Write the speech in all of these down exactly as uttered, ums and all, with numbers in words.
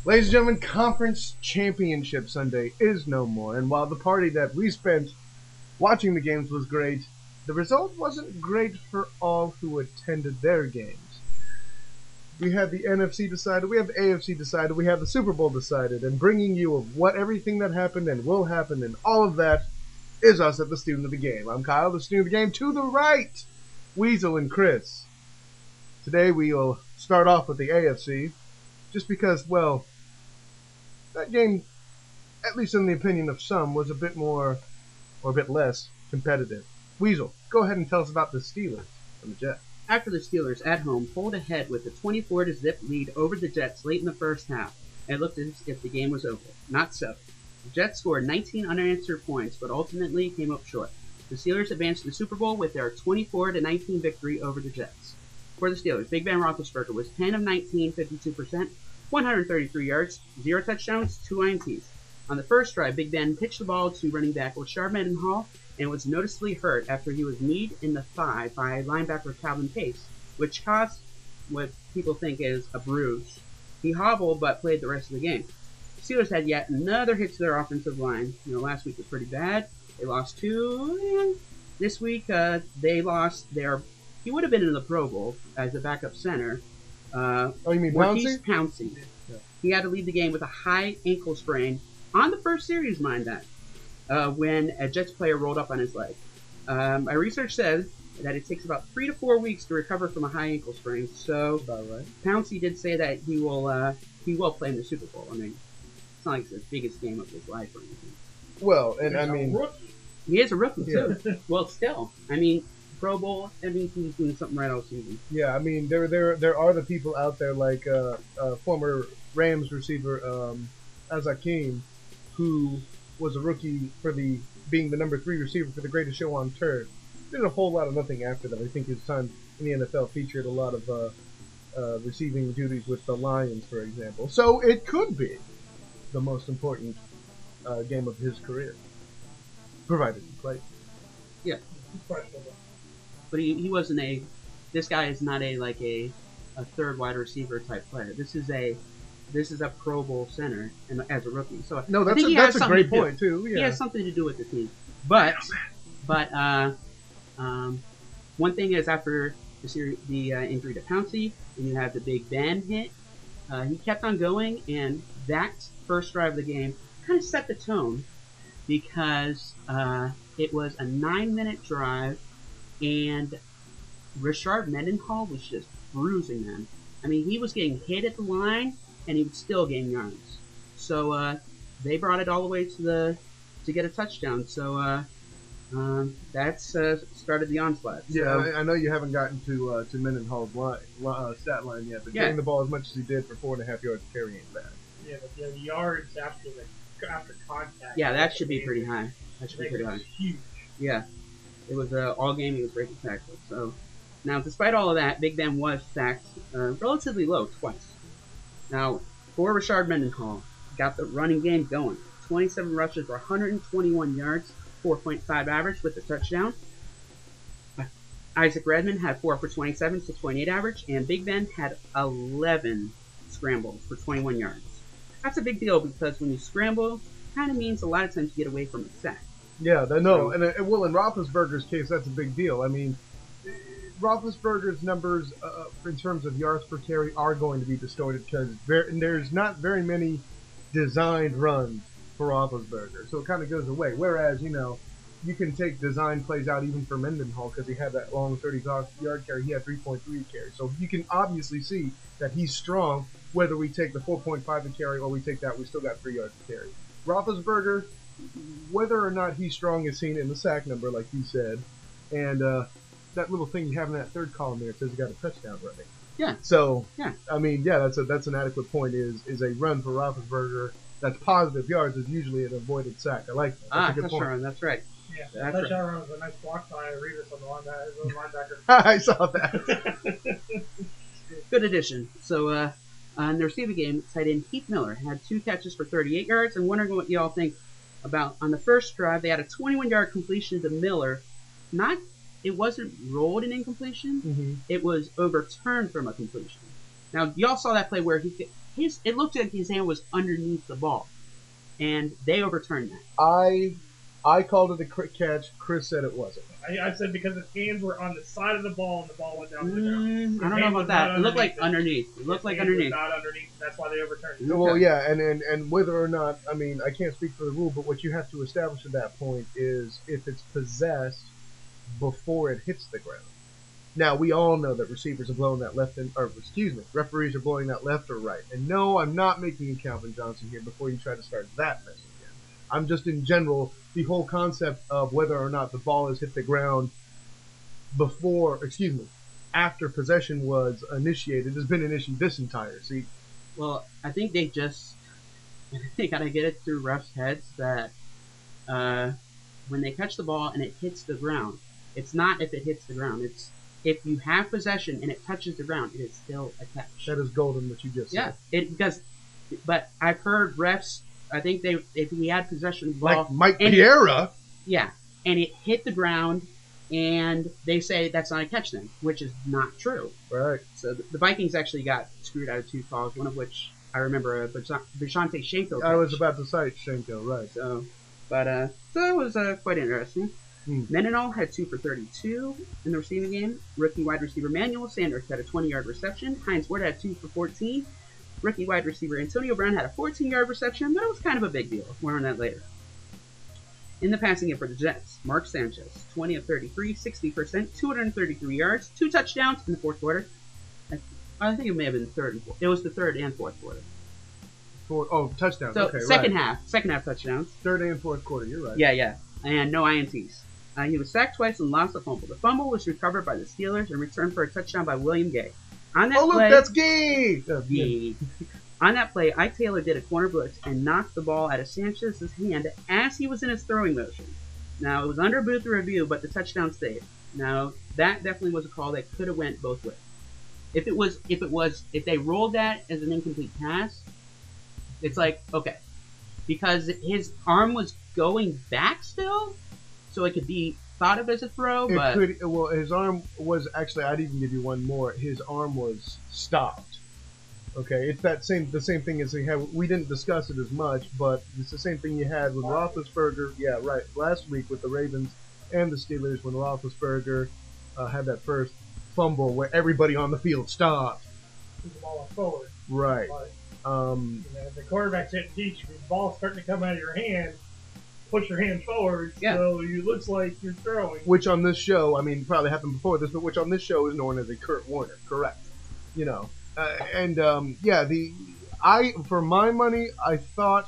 Ladies and gentlemen, Conference Championship Sunday is no more, and while the party that we spent watching the games was great, the result wasn't great for all who attended their games. We had the N F C decided, we have the A F C decided, we have the Super Bowl decided, and bringing you of what everything that happened and will happen and all of that is us at the Student of the Game. I'm Kyle, the Student of the Game. To the right, Weasel and Chris. Today we will start off with the A F C, just because, well, that game, at least in the opinion of some, was a bit more, or a bit less, competitive. Weasel, go ahead and tell us about the Steelers and the Jets. After the Steelers at home pulled ahead with a twenty-four to zip lead over the Jets late in the first half, it looked as if the game was over. Not so. The Jets scored nineteen unanswered points, but ultimately came up short. The Steelers advanced to the Super Bowl with their twenty-four to nineteen victory over the Jets. For the Steelers, Big Ben Roethlisberger was ten of nineteen, fifty-two percent, one hundred thirty-three yards, zero touchdowns, two I N Ts. On the first drive, Big Ben pitched the ball to running back Rashard Mendenhall and was noticeably hurt after he was kneed in the thigh by linebacker Calvin Pace, which caused what people think is a bruise. He hobbled but played the rest of the game. The Steelers had yet another hit to their offensive line. You know, last week was pretty bad. They lost two. And this week, uh, they lost their. He would have been in the Pro Bowl as a backup center. Uh, oh, you mean Maurkice Pouncey? Pouncey. Yeah. He had to leave the game with a high ankle sprain on the first series, mind that, uh, when a Jets player rolled up on his leg. Um, my research says that it takes about three to four weeks to recover from a high ankle sprain. So, about right. Pouncey did say that he will uh, he will play in the Super Bowl. I mean, it's not like it's the biggest game of his life or anything. Well, and He's I mean, He is a rookie Yeah. too. Well, still, I mean, Pro Bowl. I mean, he's doing something right all season. yeah, I mean, there, there, there are the people out there like uh, uh, former Rams receiver um, Azakim, who was a rookie for the being the number three receiver for the greatest show on turf. Did a whole lot of nothing after that. I think his time in the N F L featured a lot of uh, uh, receiving duties with the Lions, for example. So it could be the most important uh, game of his career, provided he played. Yeah, He's questionable. but he, he wasn't a. This guy is not a like a, a third wide receiver type player. This is a this is a Pro Bowl center and as a rookie. So No, I that's think a, he that's has a something great to do. point too. He Yeah. has something to do with the team. But but uh, um, one thing is after the seri- the uh, injury to Pouncey, and you have the Big Ben hit, uh, he kept on going, and that first drive of the game kind of set the tone because uh, it was a nine-minute drive, and Rashard Mendenhall was just bruising them. I mean, he was getting hit at the line, and he was still getting yards. So uh, they brought it all the way to the to get a touchdown. So uh, um, that's uh, started the onslaught. Yeah, So, I, I know you haven't gotten to uh, to Mendenhall's line, uh, stat line yet, but Yeah. getting the ball as much as he did for four and a half yards of carry ain't bad. Yeah, but the yards after the after contact. yeah, that should be pretty high. That should be pretty high. Huge. Yeah, it was uh, all game. He was breaking tackles. So now, despite all of that, Big Ben was sacked uh, relatively low twice. Now, for Rashard Mendenhall, got the running game going. twenty-seven rushes for one hundred twenty-one yards, four point five average with a touchdown. Isaac Redman had four for twenty-seven, six point eight average, and Big Ben had eleven scrambles for twenty-one yards. That's a big deal because when you scramble, kind of means a lot of times you get away from a sack. Yeah, I know. So- And, uh, well, in Roethlisberger's case, that's a big deal. I mean, Roethlisberger's numbers uh, in terms of yards per carry are going to be distorted because there's not very many designed runs for Roethlisberger, so it kind of goes away. Whereas, you know, you can take design plays out even for Mendenhall because he had that long thirty-yard carry. He had three point three carry. So you can obviously see that he's strong. Whether we take the four point five to carry or we take that, we still got three yards to carry. Roethlisberger, whether or not he's strong is seen in the sack number, like you said. And uh, that little thing you have in that third column there, it says he got a touchdown running. Yeah. So, Yeah. I mean, yeah, that's a that's an adequate point. Is is a run for Roethlisberger that's positive yards is usually an avoided sack. I like that. That's Ah, a good that's point. right. That's right. Yeah, That's that right. touchdown run was a nice block by Revis on the linebacker. The linebacker. I saw that. Good addition. So, uh, on the receiving game, tight end Heath Miller had two catches for thirty-eight yards. I'm wondering what y'all think about on the first drive. They had a twenty-one yard completion to Miller. Not, it wasn't rolled an incompletion. Mm-hmm. It was overturned from a completion. Now, y'all saw that play where he his it looked like his hand was underneath the ball, and they overturned that. I I called it a quick catch. Chris said it wasn't. I, I said because his hands were on the side of the ball and the ball went down to the ground. Mm, His I don't know hand about was that. not It looked like it. underneath. It looked His like hand was underneath. not underneath. That's why they overturned it. Okay. Well, yeah, and, and, and whether or not, I mean, I can't speak for the rule, but what you have to establish at that point is if it's possessed before it hits the ground. Now, we all know that receivers are blowing that left, and, or excuse me, referees are blowing that left or right. And no, I'm not making a Calvin Johnson here before you try to start that mess again. I'm just in general, the whole concept of whether or not the ball has hit the ground before, excuse me, after possession was initiated has been an issue this entire season. Well, I think they just they gotta get it through refs' heads that uh, when they catch the ball and it hits the ground, it's not if it hits the ground. It's if you have possession and it touches the ground, it is still a catch. That is golden what you just Yeah, said. it because, but I've heard refs. I think they if he had possession of the ball, Like Mike and- Piera. yeah, and it hit the ground, and they say that's not a catch then, which is not true. Right. So the, the Vikings actually got screwed out of two calls, one of which I remember a Bashante Shenko. I was catch. about to cite Shenko, right. So, but uh, so it was uh, quite interesting. Hmm. Mendenhall had two for thirty-two in the receiving game. Rookie wide receiver Manuel Sanders had a twenty-yard reception. Heinz Ward had two for fourteen. Rookie wide receiver Antonio Brown had a fourteen-yard reception, but it was kind of a big deal. More on that later. In the passing game for the Jets, Mark Sanchez, twenty of thirty-three, sixty percent, two hundred thirty-three yards, two touchdowns in the fourth quarter. I, I think it may have been the third and fourth. It was the third and fourth quarter. Four, oh, touchdowns. So okay, second right. half, second half touchdowns. Third and fourth quarter, you're right. Yeah, yeah. And no I N Ts. Uh, he was sacked twice and lost a fumble. The fumble was recovered by the Steelers and returned for a touchdown by William Gay. On that Oh, look, play, that's gay! Uh, Gay. On that play, Ike Taylor did a corner blitz and knocked the ball out of Sanchez's hand as he was in his throwing motion. Now, it was under booth review, but the touchdown stayed. Now, that definitely was a call that could have went both ways. If it was, if it was, if they rolled that as an incomplete pass, it's like, okay. Because his arm was going back still, so it could be thought of as a throw, It but could, well, his arm was, actually, I'd even give you one more. His arm was stopped. Okay, it's that same, the same thing as he had, we didn't discuss it as much, but it's the same thing you had with Roethlisberger, yeah, right, last week with the Ravens and the Steelers when Roethlisberger uh, had that first fumble where everybody on the field stopped. Move the ball forward. Right. But, Um, you know, the quarterback didn't teach you. The ball's starting to come out of your hand. Push your hand forward, Yeah. so it looks like you're throwing. which on this show, I mean, probably happened before this, but which on this show is known as a Kurt Warner, correct? You know, uh, and um, yeah, the I for my money, I thought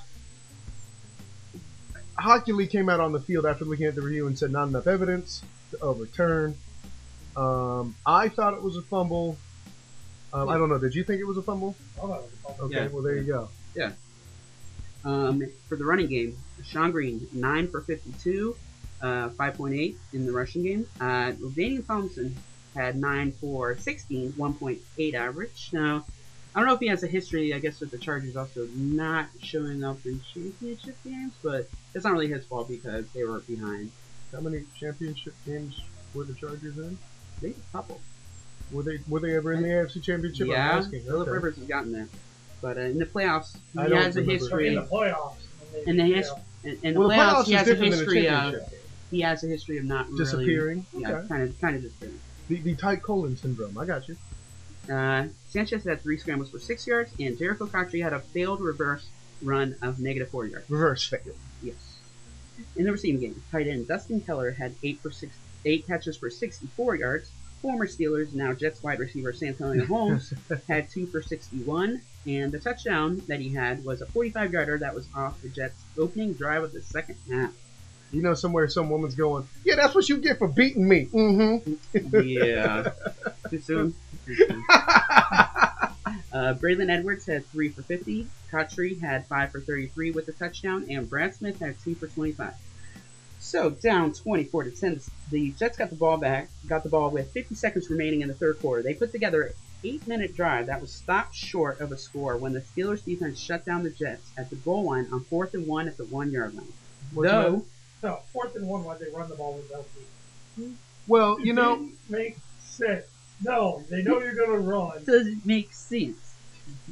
Hockley came out on the field after looking at the review and said not enough evidence to overturn. Um, I thought it was a fumble. Um, I don't know. Did you think it was a fumble? Oh, that was a fumble. Okay, Yeah. well there you go. Um, for the running game, Sean Green, nine for fifty-two, uh, five point eight in the rushing game. Uh, Daniel Thompson had nine for sixteen, one point eight average. Now, I don't know if he has a history, I guess, with the Chargers also not showing up in championship games, but it's not really his fault because they were behind. How many championship games were the Chargers in? Maybe a couple. Were they were they ever in the A F C Championship? Yeah, I'm asking. Philip Okay. Rivers has gotten there. But uh, in the playoffs, I he don't has a remember. So in history. the playoffs. and they- In the you his, know, in, in the Well, the playoffs, playoffs he is has a different than a history of championship game. he has a history of not Disappearing. Really, yeah, Okay. kind of, kind of disappearing. The, the tight colon syndrome. I got you. Uh, Sanchez had three scrambles for six yards, and Jericho Cotchery had a failed reverse run of negative four yards. Reverse fail. Yes. In the receiving game, tight end Dustin Keller had eight for six, eight catches for sixty-four yards. Former Steelers, now Jets wide receiver Santonio Holmes had two for sixty-one, and the touchdown that he had was a forty-five yarder that was off the Jets' opening drive of the second half. You know, somewhere some woman's going, yeah, that's what you get for beating me. Mm-hmm. Yeah. Too soon? Too soon. Uh, Braylon Edwards had three for fifty. Cotchery had five for thirty-three with a touchdown, and Brad Smith had two for twenty-five. So down twenty-four to ten, the Jets got the ball back, got the ball with fifty seconds remaining in the third quarter. They put together an eight-minute drive that was stopped short of a score when the Steelers defense shut down the Jets at the goal line on fourth and one at the one-yard line. What's Though, No, fourth and one, why they run the ball with L T. Well, you know, Didn't make sense. No, they know you're going to run. doesn't make sense.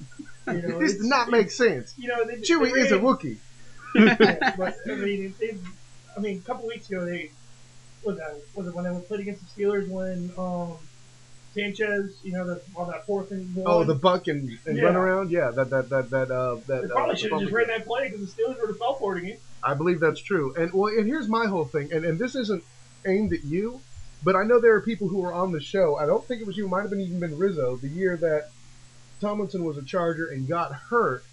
You know, this it's- does not make sense. You know, they, Chewie they is a ran- Wookiee. yeah, but I mean, they, I mean, a couple weeks ago they was that was it when they played against the Steelers when um Sanchez, you know, the, on that fourth and one. Oh, the buck and, and Yeah. run around. Yeah, that that that that uh that. They probably uh, should have just ran that play because the Steelers would have fell for it again. I believe that's true. And well, and here's my whole thing. And and this isn't aimed at you, but I know there are people who were on the show. I don't think it was you. It might have been even been Rizzo. The year that Tomlinson was a Charger and got hurt.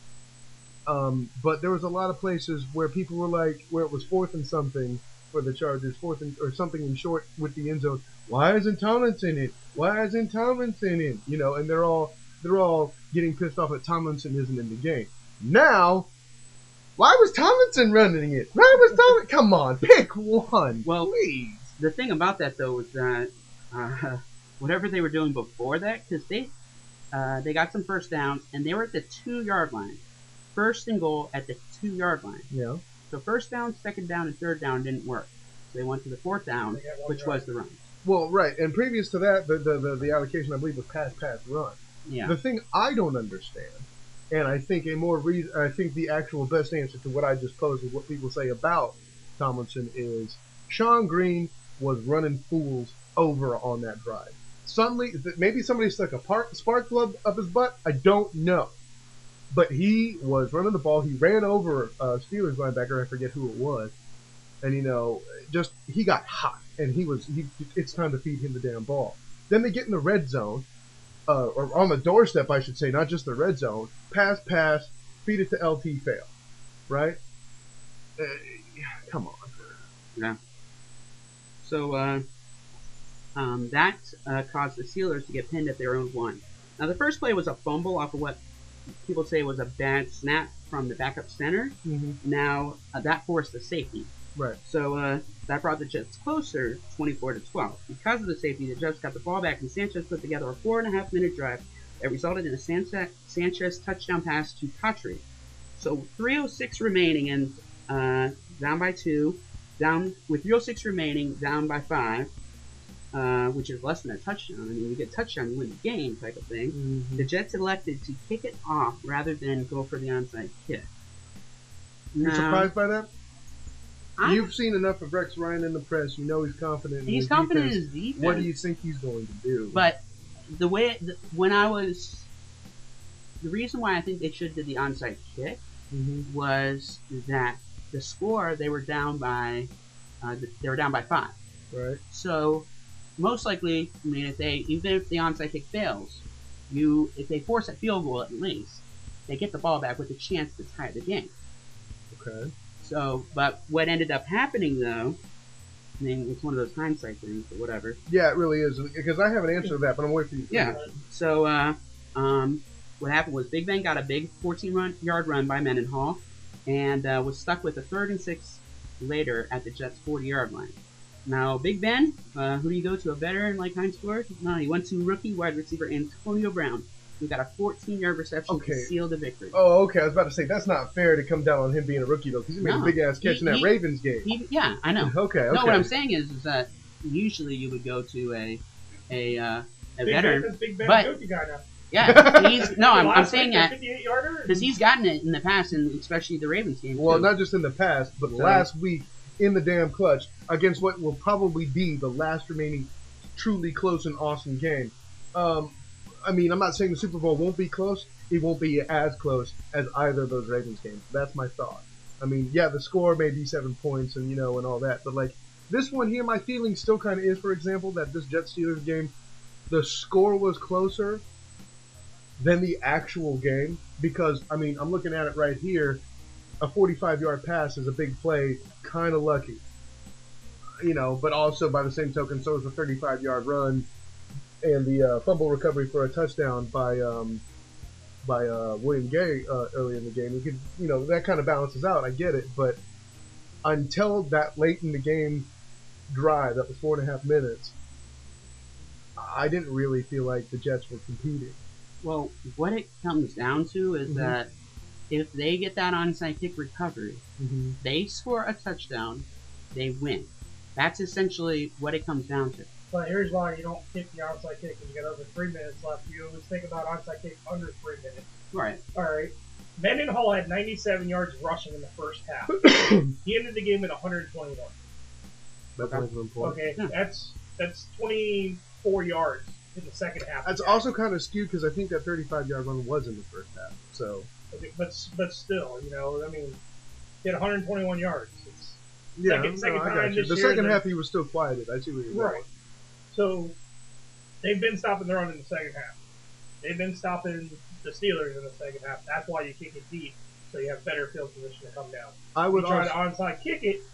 Um, but there was a lot of places where people were like, where it was fourth and something for the Chargers, fourth and or something in short with the end zone. Why isn't Tomlinson in? Why isn't Tomlinson in? You know, and they're all they're all getting pissed off that Tomlinson isn't in the game. Now, why was Tomlinson running it? Why was Tomlinson? Come on, pick one. Well, please. The thing about that though was that uh, whatever they were doing before that, because they uh, they got some first downs and they were at the two yard line, first and goal at the two yard line. Yeah. So first down, second down, and third down didn't work. So they went to the fourth down, They got one which yard. was the run. Well, right, and previous to that, the the, the, the allocation I believe was pass, pass, run. Yeah. The thing I don't understand, and I think a more reason, I think the actual best answer to what I just posed is what people say about Tomlinson is Sean Green was running fools over on that drive. Suddenly, maybe somebody stuck a park, spark plug up his butt. I don't know, but he was running the ball. He ran over a Steelers linebacker. I forget who it was, and you know, just he got hot, and he was. He, it's time to feed him the damn ball. Then they get in the red zone. Uh, or on the doorstep, I should say, not just the red zone. Pass, pass, feed it to L T, fail. Right? Uh, come on. Yeah. So uh, um, that uh, caused the Steelers to get pinned at their own one. Now the first play was a fumble off of what people say was a bad snap from the backup center. Mm-hmm. Now uh, that forced the safety. Right. So uh, that brought the Jets closer, twenty-four to twelve. Because of the safety, the Jets got the ball back, and Sanchez put together a four and a half minute drive that resulted in a San- Sanchez touchdown pass to Patry. So three oh six remaining, and uh, down by two, down with three oh six remaining, down by five, uh, which is less than a touchdown. I mean, you get a touchdown, you win the game, type of thing. Mm-hmm. The Jets elected to kick it off rather than go for the onside kick. You're Now, surprised by that? I'm- You've seen enough of Rex Ryan in the press. You know he's confident in He's his confident in defense. his defense. What do you think he's going to do? But the way the, when I was, the reason why I think they should have did the onside kick Mm-hmm. was that the score they were down by, uh, they were down by five. Right. So most likely, I mean, if they even if the onside kick fails, you if they force a field goal at least, they get the ball back with a chance to tie the game. Okay. So, but what ended up happening though, I mean, it's one of those hindsight things, but whatever. Yeah, it really is. Because I have an answer to that, but I'm waiting for you. to Yeah. finish. So, uh, um, what happened was Big Ben got a big fourteen-yard run by Mendenhall and uh, was stuck with a third and six later at the Jets' forty-yard line. Now, Big Ben, uh, who do you go to? A veteran like Heinz Ward? No, he went to rookie wide receiver Antonio Brown, who got a fourteen-yard reception Okay. to seal the victory. Oh, okay. I was about to say that's not fair to come down on him being a rookie though, because he made No. a big ass catch He- in that he- Ravens game. He, yeah, I know. Okay. Okay. No, what I'm saying is, is that usually you would go to a a uh, a Big veteran. Ben, Big Ben but- go-to guy now. Yeah, he's no. I'm, I'm Last saying week, that fifty-eight yarder. because he's gotten it in the past, and especially the Ravens game. Well, too. not just in the past, but So- last week in the damn clutch against what will probably be the last remaining truly close and awesome game. Um, I mean, I'm not saying the Super Bowl won't be close. It won't be as close as either of those Ravens games. That's my thought. I mean, yeah, the score may be seven points and, you know, and all that. But, like, this one here, my feeling still kind of is, for example, that this Jets-Steelers game, the score was closer than the actual game. Because, I mean, I'm looking at it right here. A forty-five-yard pass is a big play, kind of lucky. You know, but also by the same token, so is a thirty-five-yard run and the uh, fumble recovery for a touchdown by um, by uh, William Gay uh, early in the game. You could, you know, that kind of balances out. I get it, but until that late in the game drive, that was four and a half minutes, I didn't really feel like the Jets were competing. Well, what it comes down to is Mhm. that if they get that onside kick recovery, Mm-hmm. they score a touchdown, they win. That's essentially what it comes down to. But here's why you don't kick the onside kick when you got over three minutes left. You always think about onside kick under three minutes. Right. All right. Mendenhall had ninety-seven yards rushing in the first half. He ended the game with one hundred twenty-one. That's Okay. an important. Okay, Yeah. that's that's twenty-four yards in the second half. That's also kind of skewed because I think that thirty-five yard run was in the first half. So Okay, but but still, you know, I mean, he had one hundred twenty-one yards. It's, yeah, Second- no, second I time got you. this The year second that- half he was still quieted. I see what you're right. saying. So they've been stopping the run in the second half. They've been stopping the Steelers in the second half. That's why you kick it deep, so you have better field position to come down. I You would try also, to onside kick it.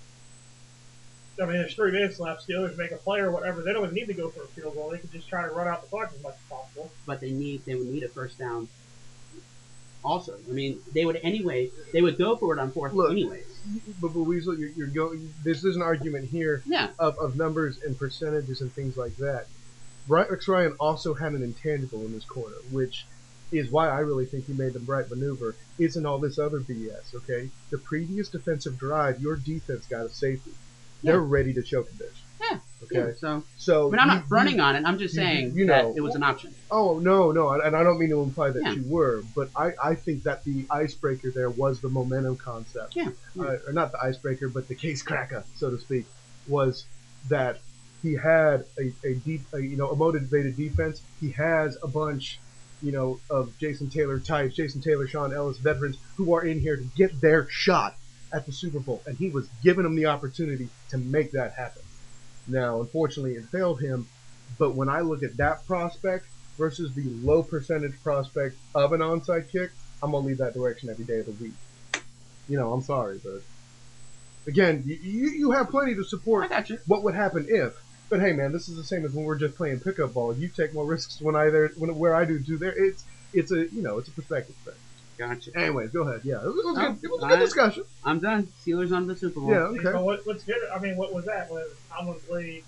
I mean, there's three minutes left. Steelers make a play or whatever. They don't even need to go for a field goal. They can just try to run out the clock as much as possible. But they need they would need a first down. Also, I mean, they would anyway. They would go for it on fourth Look, anyways. but, but Weasel, you're, you're going. This is an argument here Yeah. of, of numbers and percentages and things like that. Rex Ryan also had an intangible in his corner, which is why I really think he made the right maneuver. Isn't all this other B S, okay? The previous defensive drive, your defense got a safety. They're Yeah. ready to choke a bitch. Yeah. Okay. Yeah, so, So I mean, I'm you- not running on it. I'm just you- saying you know- that it was an option. Oh no, no, and I don't mean to imply that Yeah. you were, but I, I think that the icebreaker there was the momentum concept. Yeah. Uh, or not the icebreaker, but the case cracker, so to speak, was that he had a, a deep, a, you know, a motivated defense. He has a bunch, you know, of Jason Taylor types, Jason Taylor, Sean Ellis veterans who are in here to get their shot at the Super Bowl, and he was giving them the opportunity to make that happen. Now, unfortunately, it failed him, but when I look at that prospect versus the low percentage prospect of an onside kick, I'm gonna leave that direction every day of the week. You know, I'm sorry, but again, you you, you have plenty to I support got you. what would happen if. But hey, man, this is the same as when we're just playing pickup ball. You take more risks when I there, when where I do do there. It's it's a you know it's a perspective thing. Gotcha. Anyways, go ahead. Yeah, it was, it was, Oh, good. It was a good I- discussion. I'm done. Steelers on the Super Bowl. Yeah, okay. So what, what's good? I mean, what was that? Was Tomlin played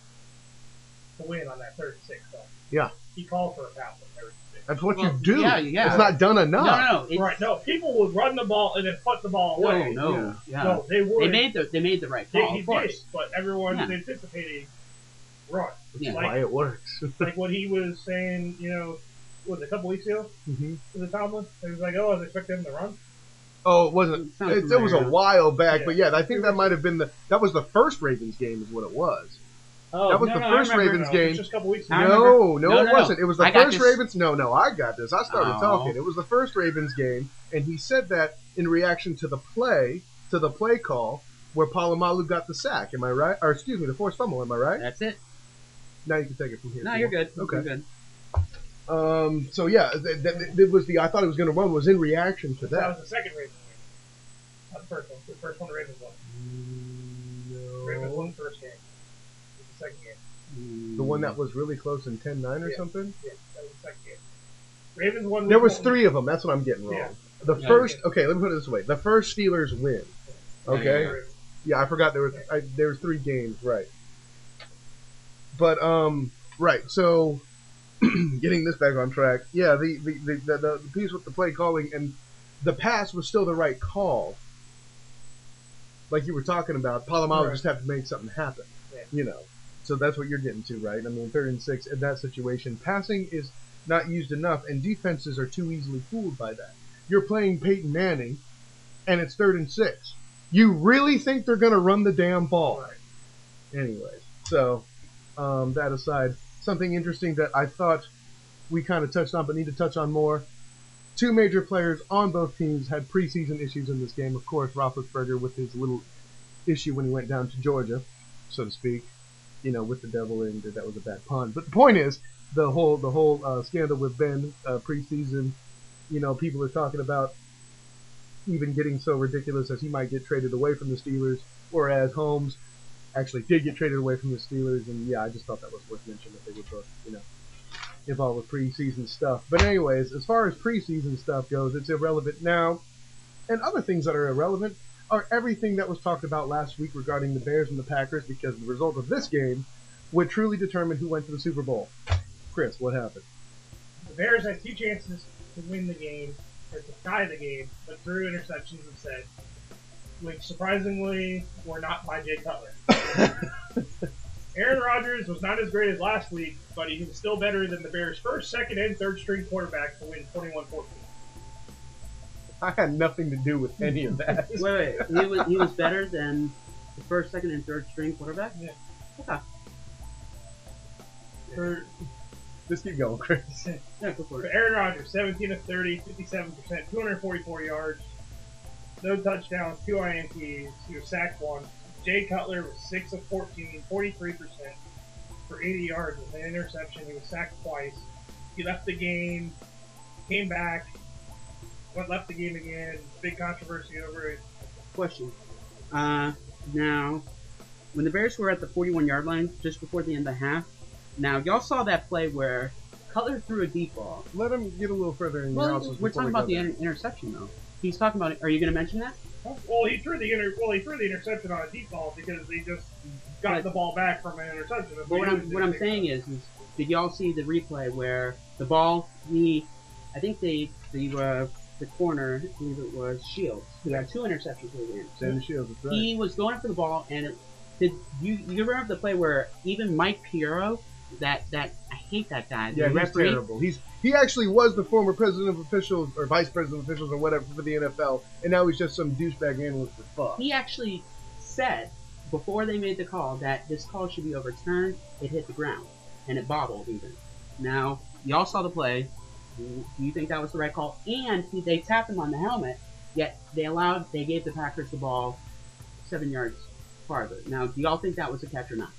to win on that third and six? Though. Yeah. He called for a foul on third and six. That's what Well, you do. yeah, yeah. It's not done No, enough. no, no. It's, Right. No, people would run the ball and then punt the ball no, away. no. Yeah. Yeah. No, they would. They made the they made the right They- call. he Of course. did, but everyone's Yeah. anticipating run. Yeah. Like- Why it works. Like what he was saying, you know, was it a couple weeks ago? hmm Was it Tomlin? He was like, "Oh, I was expecting him to run." Oh, it wasn't. Sounds It, it was a familiar. while back, Yeah. but yeah, I think that might have been the. That was the first Ravens game, is what it was. Oh, That was no, the no, I first remember. Ravens No, game. it was just a couple weeks I ago. No, remember- no, no, it no, no. wasn't. It was the I got first this. Ravens. No, no, I got this. I started Oh. talking. It was the first Ravens game, and he said that in reaction to the play, to the play call where Palomalu got the sack. Am I right? Or excuse me, the forced fumble. Am I right? That's it. Now you can take it from here. No, if you you're want. good. Okay. You're good. Um. So yeah, th- th- th- it was the. I thought it was going to run was in reaction to That that. was the second Ravens game. Not the first one. The first one the Ravens won. Ravens won No. the first game. It was the second game. The one that was really close in ten nine or Yeah. something. Yeah, that was the second game. Ravens won. There week was one. three of them. That's what I'm getting wrong. Yeah. The Yeah. first, okay, let me put it this way: the first Steelers win. Okay, Yeah. yeah, I forgot there were I, there were three games, right? But um, right. So getting this back on track, yeah, the the, the the the piece with the play calling and the pass was still the right call. Like you were talking about, Palomalu Right. just had to make something happen. Yeah. You know, so that's what you're getting to, right? I mean, third and six in that situation, passing is not used enough, and defenses are too easily fooled by that. You're playing Peyton Manning, and it's third and six. You really think they're going to run the damn ball? Right. Anyways, so um, that aside, something interesting that I thought we kind of touched on, but need to touch on more. Two major players on both teams had preseason issues in this game. Of course, Roethlisberger with his little issue when he went down to Georgia, so to speak. You know, with the devil, and that was a bad pun. But the point is, the whole the whole uh, scandal with Ben uh, preseason. You know, people are talking about even getting so ridiculous as he might get traded away from the Steelers, whereas Holmes actually did get traded away from the Steelers. And yeah, I just thought that was worth mentioning that they were both, you know, involved with preseason stuff. But anyways, as far as preseason stuff goes, it's irrelevant now. And other things that are irrelevant are everything that was talked about last week regarding the Bears and the Packers, because the result of this game would truly determine who went to the Super Bowl. Chris, what happened? The Bears had two chances to win the game, or to tie the game, but threw interceptions instead, which surprisingly were not by Jay Cutler. Aaron Rodgers was not as great as last week, but he was still better than the Bears' first, second, and third string quarterbacks to win twenty-one fourteen. I had nothing to do with any of that. Wait, wait. He was he was better than the first, second, and third string quarterback. Yeah. Okay. For, Just keep going, Chris. Yeah, go for for it. Aaron Rodgers, seventeen of thirty, fifty-seven percent, two hundred forty-four yards, no touchdowns, two I N Ts. He was sacked once. Jay Cutler was six of fourteen, forty-three percent for eighty yards with an interception. He was sacked twice. He left the game, came back, went left the game again. Big controversy over it. Question. Uh, now, when the Bears were at the forty-one yard line just before the end of the half, now y'all saw that play where Cutler threw a deep ball. Let him get a little further in your Well, analysis we're before talking we about go the there. inter- interception though. He's talking about it. Are you going to mention that? Well, he threw the inter- well, he threw the interception on a deep ball because they just got But- the ball back from an interception. But what I'm what I'm saying is, is did y'all see the replay where the ball he, I think they the uh, the corner, I believe it was Shields, who had two interceptions in the game. Sandy Shields, that's right. He was going for the ball, and it, did you you remember the play where even Mike Piero, that that I hate that guy, Yeah, the he's referee, terrible. He's he actually was the former president of officials or vice president of officials or whatever for the N F L, and now he's just some douchebag analyst for fuck. he actually said before they made the call that this call should be overturned. It hit the ground, and it bobbled even. Now y'all saw the play. Do you think that was the right call? And he, they tapped him on the helmet, yet they allowed they gave the Packers the ball seven yards farther. Now, do y'all think that was a catch or not?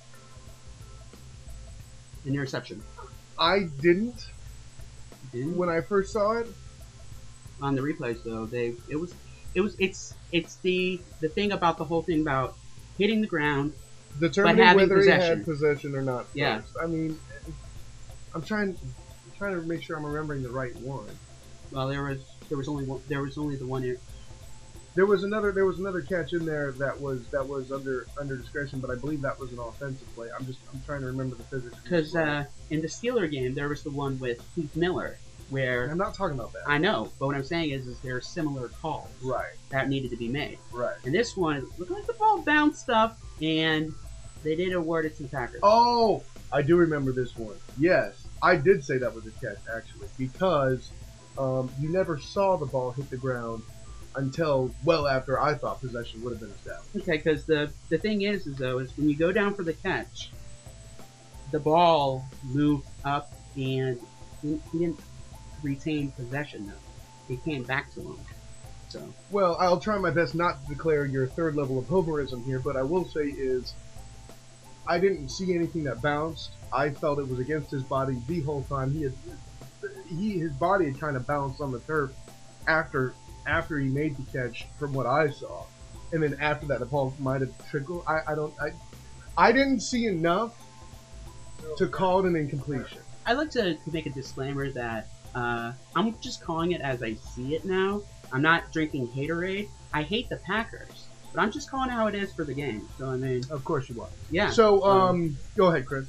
An interception. I didn't Didn't? when I first saw it. On the replays though, they it was it was it's it's the the thing about the whole thing about hitting the ground. Determining having whether he possession. had possession or not. Yeah. First. I mean, I'm trying. I'm trying to make sure I'm remembering the right one. Well, there was there was only one, there was only the one here. There was another. There was another catch in there that was that was under under discretion, but I believe that was an offensive play. I'm just I'm trying to remember the physics. of Because the play. uh, in the Steeler game, there was the one with Keith Miller where I'm not talking about that. I know, but what I'm saying is, is there are similar calls Right. that needed to be made. Right. And this one it looked like the ball bounced up, and they did award it to the Packers. Oh, I do remember this one. Yes, I did say that was a catch actually because um, you never saw the ball hit the ground until well after I thought possession would have been established. Okay, because the the thing is, is though, is when you go down for the catch, the ball moved up, and he, he didn't retain possession though. It came back to him. So Well, I'll try my best not to declare your third level of homerism here, but I will say is I didn't see anything that bounced. I felt it was against his body the whole time. He had he his body had kind of bounced on the turf after after he made the catch, from what I saw, and then after that the ball might have trickled. I, I don't I I didn't see enough to call it an incompletion. I'd like to, to make a disclaimer that uh, I'm just calling it as I see it now. I'm not drinking haterade. I hate the Packers, but I'm just calling it how it is for the game. So I mean, Of course you are. yeah. So um, go ahead, Chris.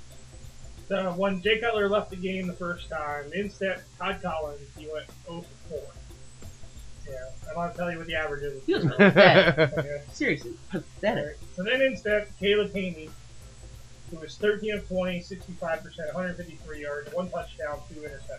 So when Jay Cutler left the game the first time, in step Todd Collins, he went oh for four. Yeah, I want to tell you what the average is. He was pathetic. Okay. Seriously, pathetic. Alright, so then in step Caleb Haney, who was thirteen of twenty, sixty-five percent, one hundred fifty-three yards, one touchdown, two interceptions.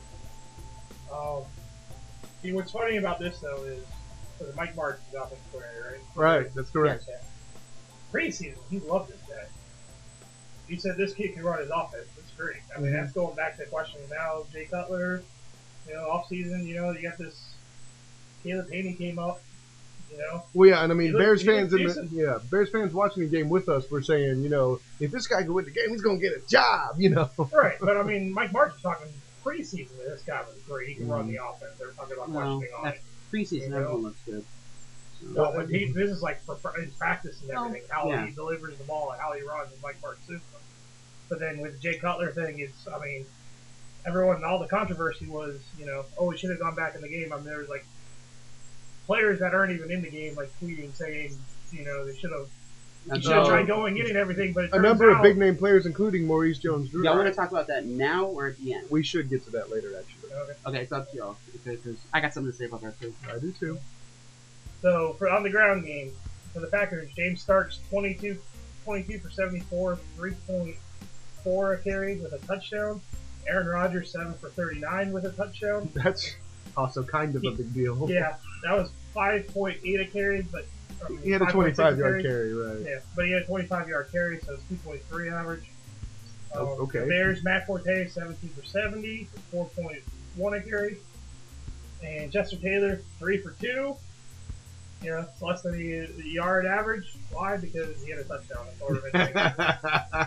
Um, see, what's funny about this, though, is so Mike Martz is offensive coordinator, right? Right, that's correct. Yeah. Preseason, he loved this guy. He said this kid can run his offense. That's great. I mean, Mhm. that's going back to the question now. Jay Cutler, you know, off season, you know, you got this. Caleb Haney came up, you know. Well, yeah, and I mean, He looked- Bears he looked fans in the decent. yeah, Bears fans watching the game with us were saying, you know, if this guy can win the game, he's gonna get a job, you know. Right, but I mean, Mike Martz was talking preseason that this guy was great. He can run Mhm. the offense. They're talking about Well, questioning on that's it. preseason. You know? Everyone looks good. So, No, but he, this is like for for his practice and Well, everything, how yeah. he delivers the ball and how he runs in Mike Martz's system. But then with the Jay Cutler thing, it's, I mean, everyone, all the controversy was, you know, oh, we should have gone back in the game. I mean, there was like players that aren't even in the game, like tweeting saying, you know, they should have, you that's should have all- tried going in and everything. But it A turns number out, of big name players, including Maurice Jones-Drew. Y'all want to talk about that now or at the end? We should get to that later, actually. Okay. Okay, it's up to y'all because I got something to say about that too. I do too. So for on the ground game for the Packers, James Starks twenty-two, twenty-two for seventy-four, three point four a carry with a touchdown. Aaron Rodgers seven for thirty-nine with a touchdown. That's Also, kind of a big deal. Yeah, that was five point eight a carry, but I mean, He had a five point six twenty-five yard carry, right? Yeah, but he had a twenty-five yard carry, so it's two point three average. Um, Oh, okay. The Bears, Matt Forte, seventeen for seventy, four point one a carry. And Chester Taylor, three for two. You know, it's less than the, the yard average. Why? Because he had a touchdown. That's all we're mentioning.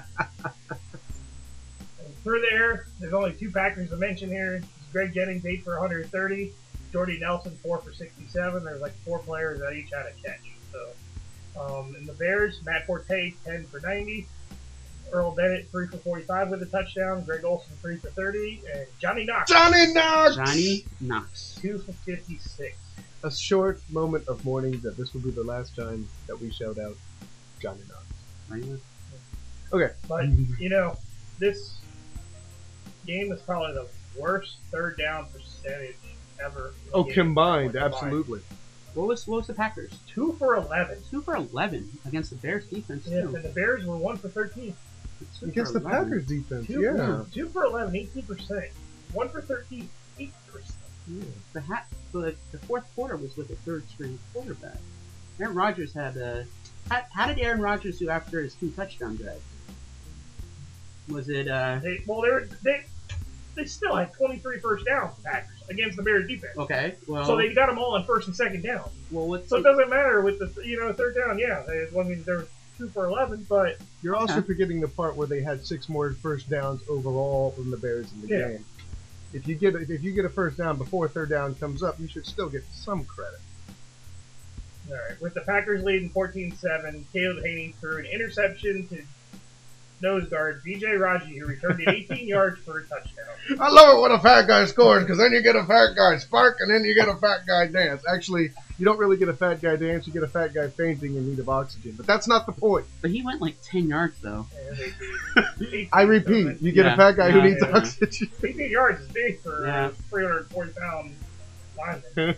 And through there, there's only two Packers to mention here. It's Greg Jennings, eight for one hundred thirty. Jordy Nelson, four for sixty-seven. There's like four players that each had a catch. So, um, in the Bears, Matt Forte, ten for ninety. Earl Bennett, three for forty-five with a touchdown. Greg Olson, three for thirty. And Johnny Knox, Johnny Knox! Johnny Knox. two for fifty-six. A short moment of mourning that this will be the last time that we shout out Johnny Knox. Right? Okay. But, you know, this game is probably the worst third down percentage ever. in Oh, the game. combined, Combined. absolutely. What was what was the Packers? Two for eleven. Two for eleven against the Bears defense Yeah, too. and the Bears were one for thirteen. Two Against for the eleven. Packers defense, Two, yeah. two for eleven, eighteen percent. One for thirteen, eight percent. Yeah. The hat, the, the fourth quarter was with a third string quarterback. Aaron Rodgers had a. How, how did Aaron Rodgers do after his two touchdown drives? Was it uh They, well, they were, they they still had twenty-three first downs, the Packers, against the Bears defense. okay? Well, So they got them all on first and second down. well, what's So it doesn't matter with the you know third down. Yeah, they, I mean there were two for eleven, but You're also Huh? forgetting the part where they had six more first downs overall than the Bears in the Yeah. game. If you get a, if you get a first down before third down comes up, you should still get some credit. all right. With the Packers leading fourteen seven, Caleb Haney threw an interception to nose guard B J Raji, who returned it eighteen yards for a touchdown. I love it when a fat guy scores because then you get a fat guy spark and then you get a fat guy dance. Actually, you don't really get a fat guy dance; you get a fat guy fainting in need of oxygen. But that's not the point. But he went like ten yards though. And they beat eighteen, I repeat, you get Yeah. a fat guy who Yeah. needs Yeah. oxygen. eighteen yards is big for Yeah. a three hundred forty pound lineman.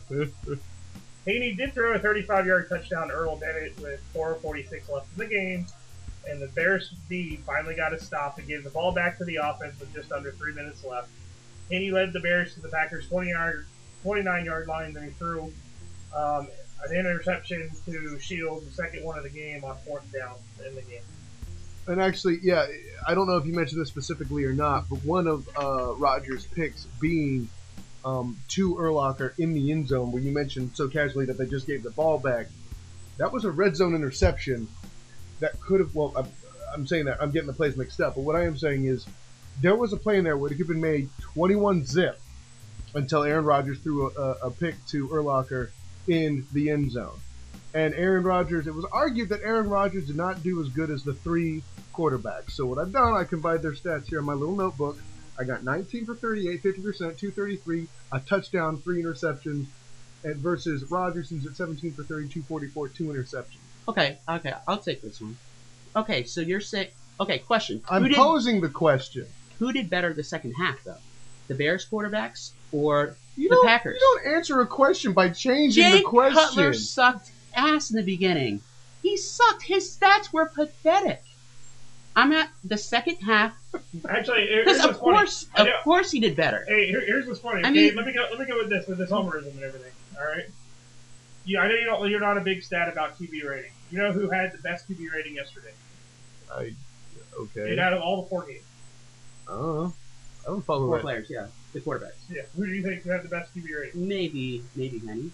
Haney did throw a thirty-five yard touchdown to Earl Bennett with four forty-six left in the game, and the Bears D finally got a stop and gave the ball back to the offense with just under three minutes left. Haney led the Bears to the Packers' twenty-nine yard line, then he threw um, an interception to Shields, the second one of the game, on fourth down in the game. And actually, yeah, I don't know if you mentioned this specifically or not, but one of uh, Rodgers' picks being um, to Urlacher in the end zone, where you mentioned so casually that they just gave the ball back. That was a red zone interception that could have. Well, I'm, I'm saying that I'm getting the plays mixed up, but what I am saying is there was a play in there where it could have been made twenty-one zip until Aaron Rodgers threw a, a, a pick to Urlacher in the end zone. And Aaron Rodgers, it was argued that Aaron Rodgers did not do as good as the three quarterbacks. So what I've done, I combined their stats here in my little notebook. I got nineteen for thirty-eight, fifty percent, two thirty-three, a touchdown, three interceptions, and versus Rodgers, who's at seventeen for thirty, two forty-four, two interceptions. Okay, okay, I'll take this one. Okay, so you're saying. Okay, question. I'm who did, posing the question. who did better the second half though? The Bears quarterbacks or You the don't, Packers? you don't answer a question by changing Jay the question. Cutler sucked ass in the beginning. He sucked. His stats were pathetic. I'm at the second half Actually, here- because here's of what's funny. course, I of know. course, he did better. Hey, here, here's what's funny. I Okay, mean- let me go. Let me go with this with this homerism and everything. All right. Yeah, I know you don't. You're not a big stat about Q B rating. You know who had the best Q B rating yesterday? I, okay. It out of all the four games. I don't know. I don't follow Four that. players, yeah, the quarterbacks. Yeah. Who do you think had the best Q B rating? Maybe, maybe Henny.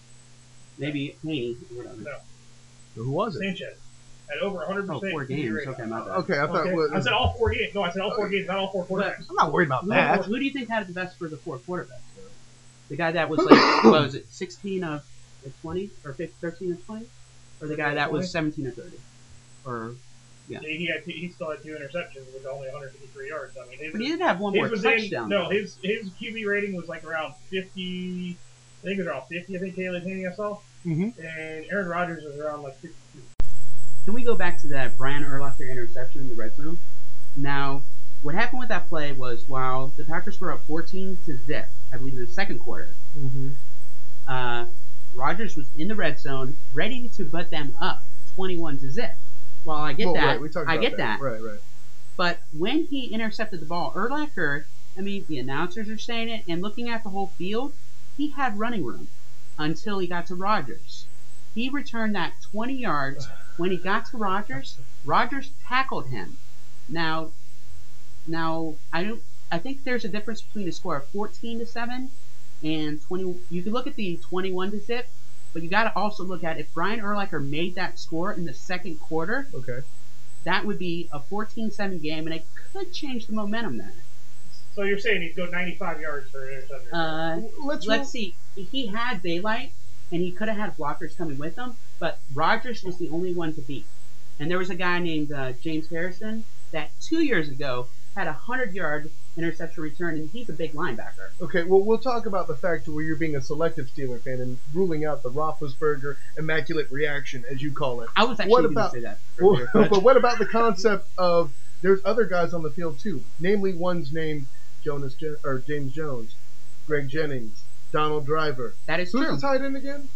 Maybe Haney. Whatever. No, Who was it? Sanchez had over one hundred Oh, percent four Q B games. rating. Okay, my bad. Okay, I thought Okay? it was. I said all four games. No, I said all four games, not all four quarterbacks. I'm not worried about Who, that. who do you think had the best for the four quarterbacks? Though? The guy that was like, what was it, sixteen of twenty or fifteen, thirteen of twenty, or the guy that was seventeen of thirty, or Yeah, he had. He still had two interceptions with only one hundred fifty-three yards. I mean, his, but he did have one his more was touchdown. in. No, his his Q B rating was like around fifty. I think it was around fifty. I think Caleb Haney I saw, Mm-hmm. and Aaron Rodgers was around like fifty-two. Can we go back to that Brian Urlacher interception in the red zone? Now, what happened with that play was while the Packers were up fourteen to zip, I believe in the second quarter, Mm-hmm. uh, Rodgers was in the red zone, ready to butt them up twenty-one to zip. Well, I get well, that. Right, we talked I about get that. Right, right. But when he intercepted the ball, Urlacher, I mean, the announcers are saying it, and looking at the whole field, he had running room until he got to Rodgers. He returned that twenty yards. When he got to Rodgers, Rodgers tackled him. Now, now I don't. I think there's a difference between a score of fourteen to seven and twenty. You can look at the twenty-one to zip, but you got to also look at if Brian Urlacher made that score in the second quarter. Okay. That would be a fourteen seven game, and it could change the momentum there. So you're saying he'd go ninety-five yards for an interception? Uh, Let's let's roll- see. He had daylight, and he could have had blockers coming with him, but Rodgers was the only one to beat. And there was a guy named uh, James Harrison that two years ago had a hundred-yard interception return, and he's a big linebacker. Okay, well, we'll talk about the fact where you're being a selective Steeler fan and ruling out the Roethlisberger immaculate reaction, as you call it. I was actually What going to about- say that. Well, earlier, but- but what about the concept of there's other guys on the field too? Namely, one's named Jonas Je- or James Jones, Greg Jennings, Donald Driver. that is Who's true. the tight end again?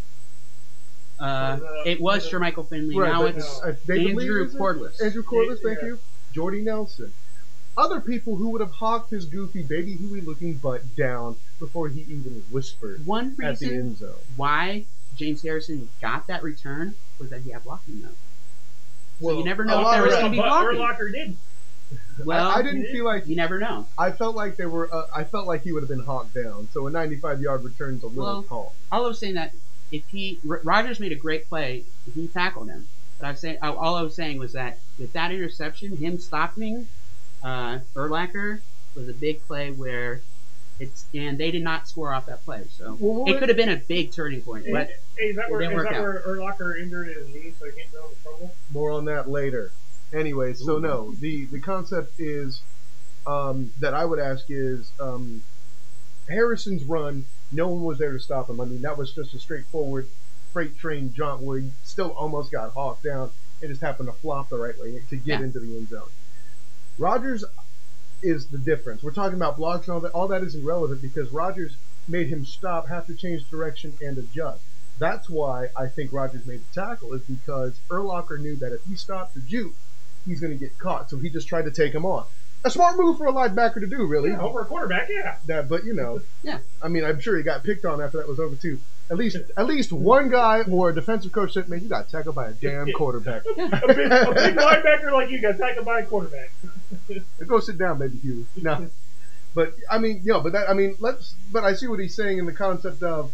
Uh, it was Jermichael Finley. Right, now but, it's uh, David Lee, Andrew is it? Cordless. Andrew Cordless, Yeah. thank you. Jordy Nelson. Other people who would have hawked his goofy baby Huey looking butt down before he even whispered One at the reason end zone. why James Harrison got that return was that he had blocking though. Well, you never a know if lot there of was it- gonna be but blocking. Urlacher did. Well, I, I didn't feel like you never know. I felt like they were. Uh, I felt like he would have been hawked down. So a ninety-five yard return's a little Well, tall. All I was saying that if he R- Rodgers made a great play, he tackled him. But I was saying all I was saying was that with that interception, him stopping uh, Urlacher was a big play where it's and they did not score off that play. So Well, it what- could have been a big turning point. Hey, But hey, is that it where, didn't is work that out. where Urlacher injured his knee so he can't go into trouble? More on that later. Anyway, so Ooh. no, the the concept is um, that I would ask is um, Harrison's run. No one was there to stop him. I mean, that was just a straightforward freight train jaunt where he still almost got hawked down. It just happened to flop the right way to get Yeah. into the end zone. Rodgers is the difference. We're talking about blocks and all that. All that is irrelevant because Rodgers made him stop, have to change direction, and adjust. That's why I think Rodgers made the tackle, is because Urlacher knew that if he stopped the juke, he's going to get caught. So he just tried to take him on. A smart move for a linebacker to do, really. Yeah, over a quarterback, yeah. That, but you know, Yeah. I mean, I'm sure he got picked on after that was over too. At least, at least one guy or a defensive coach said, "Man, you got tackled by a damn quarterback." A big, a big linebacker like you got tackled by a quarterback. Go sit down, baby Hugh. No, but I mean, you know, but that I mean, let's. But I see what he's saying in the concept of,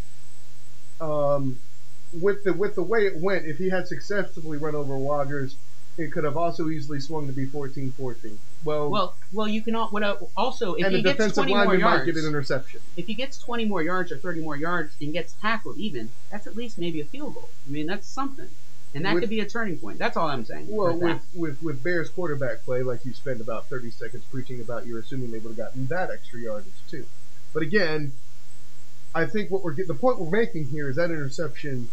um, with the with the way it went. If he had successfully run over Rodgers, it could have also easily swung to be fourteen fourteen. Well, well, well, you can al- what, uh, also if and he the gets defensive twenty more lineman might yards, get an interception. if he gets twenty more yards or thirty more yards and gets tackled even, that's at least maybe a field goal. I mean, that's something. And that With- could be a turning point. That's all I'm saying. Well, with that. with, with, with Bears quarterback play, like you spend about thirty seconds preaching about, you're assuming they would have gotten that extra yardage too. But again, I think what we're get, the point we're making here is that interception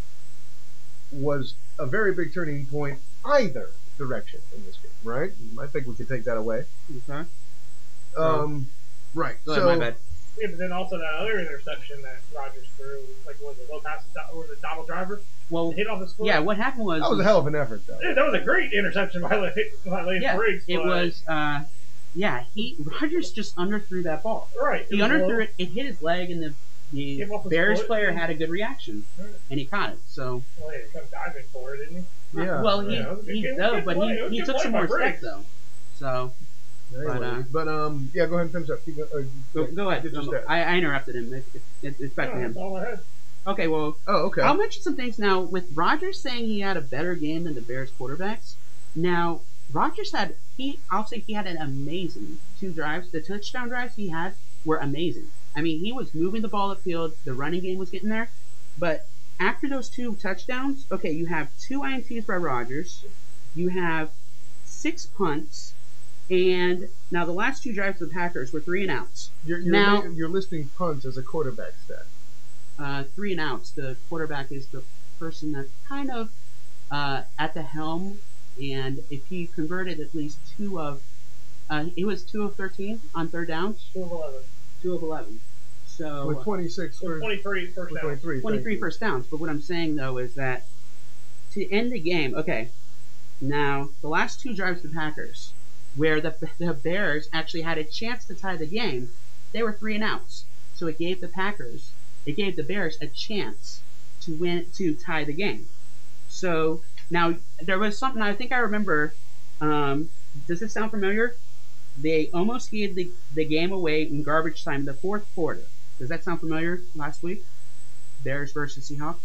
was a very big turning point either direction in this game, right? I think we can take that away. Okay. Um, right. Go ahead, so my bad. Yeah, but then also that other interception that Rodgers threw, like was it low pass to was it Donald Driver? Well, Hit off his foot. yeah, what happened was that was a hell of an effort, though. Yeah, that was a great interception by Lane, by Lane yeah, Briggs. it but- was. Uh, yeah, he Rodgers just underthrew that ball. right. He was underthrew low. it. It hit his leg, and the the Came off his Bears foot. player had a good reaction, Right. and he caught it. So Well, he come diving for it, didn't he? Yeah. well, he Yeah, it was a good he game. no, Good but play. It he, was he good took play some by more Briggs. steps though. So Anyway, But, uh, but um, yeah, go ahead and finish up. Keep, uh, go, go ahead. get your Um, stats. I, I interrupted him. It, it, it's back to Yeah, him. that's all I had. Okay, well, Oh, okay. I'll mention some things now. With Rodgers saying he had a better game than the Bears quarterbacks, now Rodgers had he. I'll say he had an amazing two drives. The touchdown drives he had were amazing. I mean, he was moving the ball upfield. The running game was getting there. But after those two touchdowns, okay, you have two I N Ts by Rodgers. You have six punts. And now the last two drives of the Packers were three and outs. You're, you're, now- li- you're listing punts as a quarterback stat. Uh, three and outs. The quarterback is the person that's kind of uh, at the helm, and if he converted at least two of, uh, it was two of thirteen on third downs, Two of eleven. two of eleven. So With twenty-six With for twenty-three first with down. twenty-three. thank twenty-three you. first downs. But what I'm saying though is that to end the game, okay. Now the last two drives of the Packers, where the the Bears actually had a chance to tie the game, they were three and outs. So it gave the Packers it gave the Bears a chance to win to tie the game. So now there was something I think I remember. Um, does this sound familiar? They almost gave the, the game away in garbage time in the fourth quarter. Does that sound familiar? Last week, Bears versus Seahawks.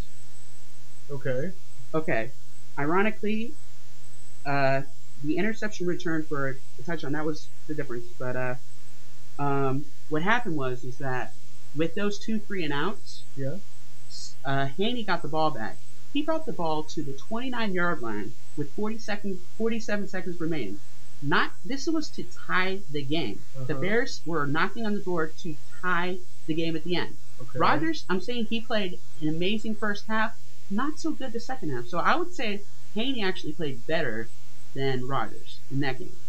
Okay. Okay. Ironically, uh, the interception return for a touchdown, that was the difference. But uh, um, what happened was is that with those two three and outs, Yeah. uh, Haney got the ball back. He brought the ball to the twenty-nine yard line with forty seconds, forty-seven seconds remaining. Not this was to tie the game. Uh-huh. The Bears were knocking on the door to tie the game at the end. Okay. Rodgers, I'm saying he played an amazing first half, not so good the second half. So I would say Haney actually played better than Rodgers in that game.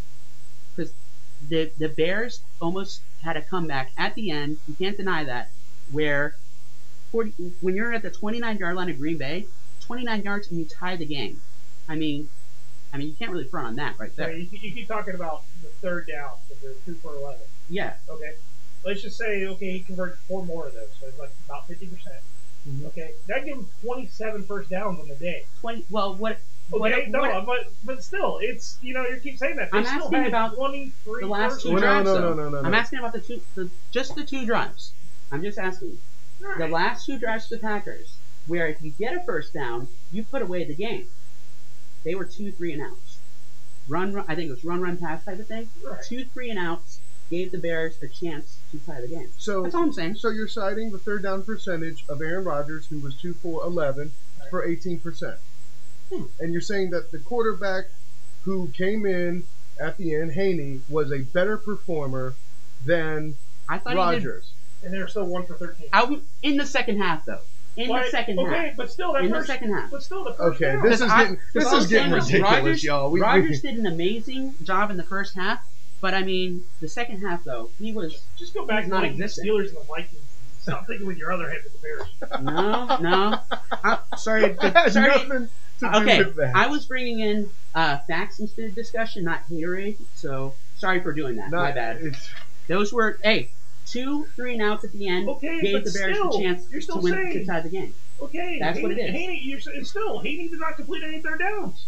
Because the the Bears almost had a comeback at the end. You can't deny that. Where forty, when you're at the twenty-nine yard line of Green Bay, twenty-nine yards and you tie the game. I mean, I mean you can't really front on that right So there. you, you keep talking about the third down, with the two for eleven. Yeah. Okay. Let's just say, okay, he converted four more of those, so it's like about fifty percent. Mhm. Okay. That gives him twenty-seven first downs on the day. twenty. Well, what? what, Okay, no, what but but still, it's, you know, you keep saying that. They I'm still asking had about twenty-three the last first two Well, no, drives. no, though. no, no, no, I'm no. asking about the two, the, just the two drives. I'm just asking. All The right. last two drives for the Packers, where if you get a first down, you put away the game. They were two, three and outs. Run, run I think it was run, run, pass type of thing. Right. Two, three and outs gave the Bears a chance to tie the game. So, That's all I'm saying. so you're citing the third down percentage of Aaron Rodgers, who was two for eleven, for eighteen percent. Hmm. And you're saying that the quarterback who came in at the end, Haney, was a better performer than I thought he Rodgers. And they're still one for thirteen. did. I, in the second half, though. In But- the second okay, half. but still, that In the first, second half. But still, the first Okay, down. this is Because I- getting this because is getting I'm saying ridiculous, Rodgers, y'all. We, Rodgers we, did an amazing job in the first half, but I mean, the second half, though, he was Just go back He's to not like the existent. Steelers and the Vikings. Stop thinking with your other head with the Bears. no, no. I'm sorry. that had sorry. nothing to do Okay, with that. I was bringing in uh, facts into the discussion, not haterade. So sorry for doing that. Not- My bad. it's- Those were hey, two three and outs at the end Okay, gave but the Bears still, the chance you're still to win saying- to tie the game. Okay, That's Haney, what it is. Haney, you're, s- still, Haney did not complete any third downs.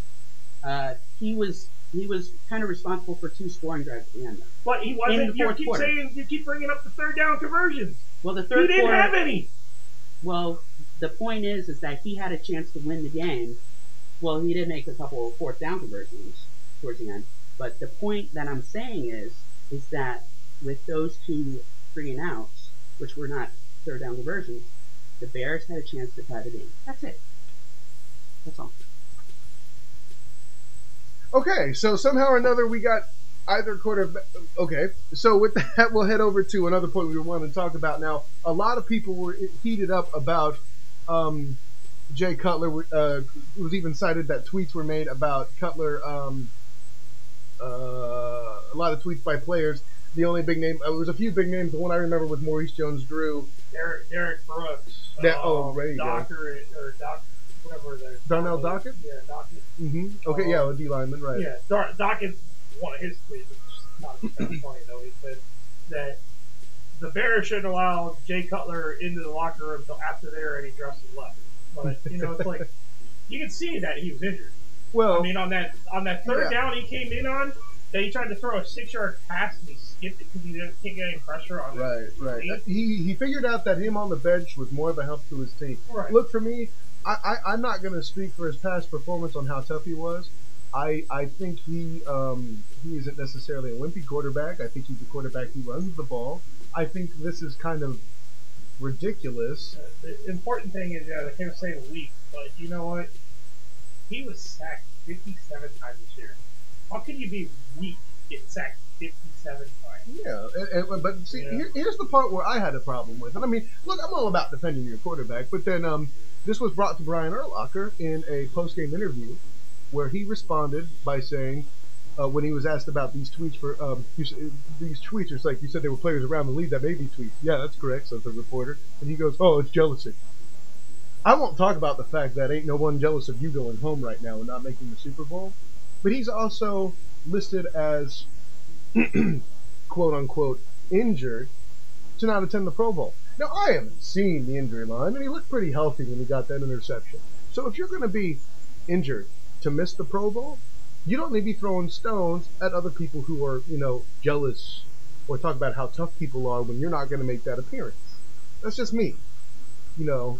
Uh, he was he was kind of responsible for two scoring drives at the end. Though. But he In wasn't. the You fourth keep quarter. saying, you keep bringing up the third down conversions. Well, the He third didn't quarter. have any. Well, the point is, is that he had a chance to win the game. Well, he did make a couple of fourth down conversions towards the end. But the point that I'm saying is, is that with those two three and outs, which were not third down conversions, the Bears had a chance to tie the game. That's it. That's all. Okay, so somehow or another we got either quarterback. Okay, so with that, we'll head over to another point we want to talk about now. A lot of people were heated up about um, Jay Cutler. Uh, it was even cited that tweets were made about Cutler. Um, uh, a lot of tweets by players. The only big name, uh, there was a few big names. The one I remember was Maurice Jones-Drew. Derek, Derek Brooks. That- um, oh, there you go. Doctor, or Doc, whatever. The, Darnell Dockett? Yeah, Dockett. Mm-hmm. Okay, yeah, D lineman, right? Yeah, Dar- Dockett, one of his tweets, which is not kind of funny though. He said that the Bears shouldn't allow Jay Cutler into the locker room until after they already dressed and left. But you know, it's like you can see that he was injured. Well, I mean, on that on that third Yeah. down he came in on, that he tried to throw a six-yard pass and he skipped it because he didn't can't get any pressure on right, it. right. He he figured out that him on the bench was more of a help to his team. Right. Look, for me, I, I, I'm not going to speak for his past performance on how tough he was. I I think he um, he isn't necessarily a wimpy quarterback. I think he's a quarterback who runs the ball. I think this is kind of ridiculous. Uh, the important thing is, yeah, they can't say weak, but you know what? He was sacked fifty-seven times this year. How can you be weak, get sacked fifty-seven times? Yeah, and, and, but see, Yeah. here, here's the part where I had a problem with. And I mean, look, I'm all about defending your quarterback, but then um, this was brought to Brian Urlacher in a post-game interview where he responded by saying, uh, when he was asked about these tweets for um, you, s- these tweets, it's like you said there were players around the league that made these tweets. Yeah, that's correct, says the reporter, and he goes, "Oh, it's jealousy." I won't talk about the fact that ain't no one jealous of you going home right now and not making the Super Bowl, but he's also listed as quote unquote injured to not attend the Pro Bowl. Now, I haven't seen the injury line, and he looked pretty healthy when he got that interception. So if you're going to be injured to miss the Pro Bowl, you don't need to be throwing stones at other people who are, you know, jealous or talk about how tough people are when you're not going to make that appearance. That's just me. You know,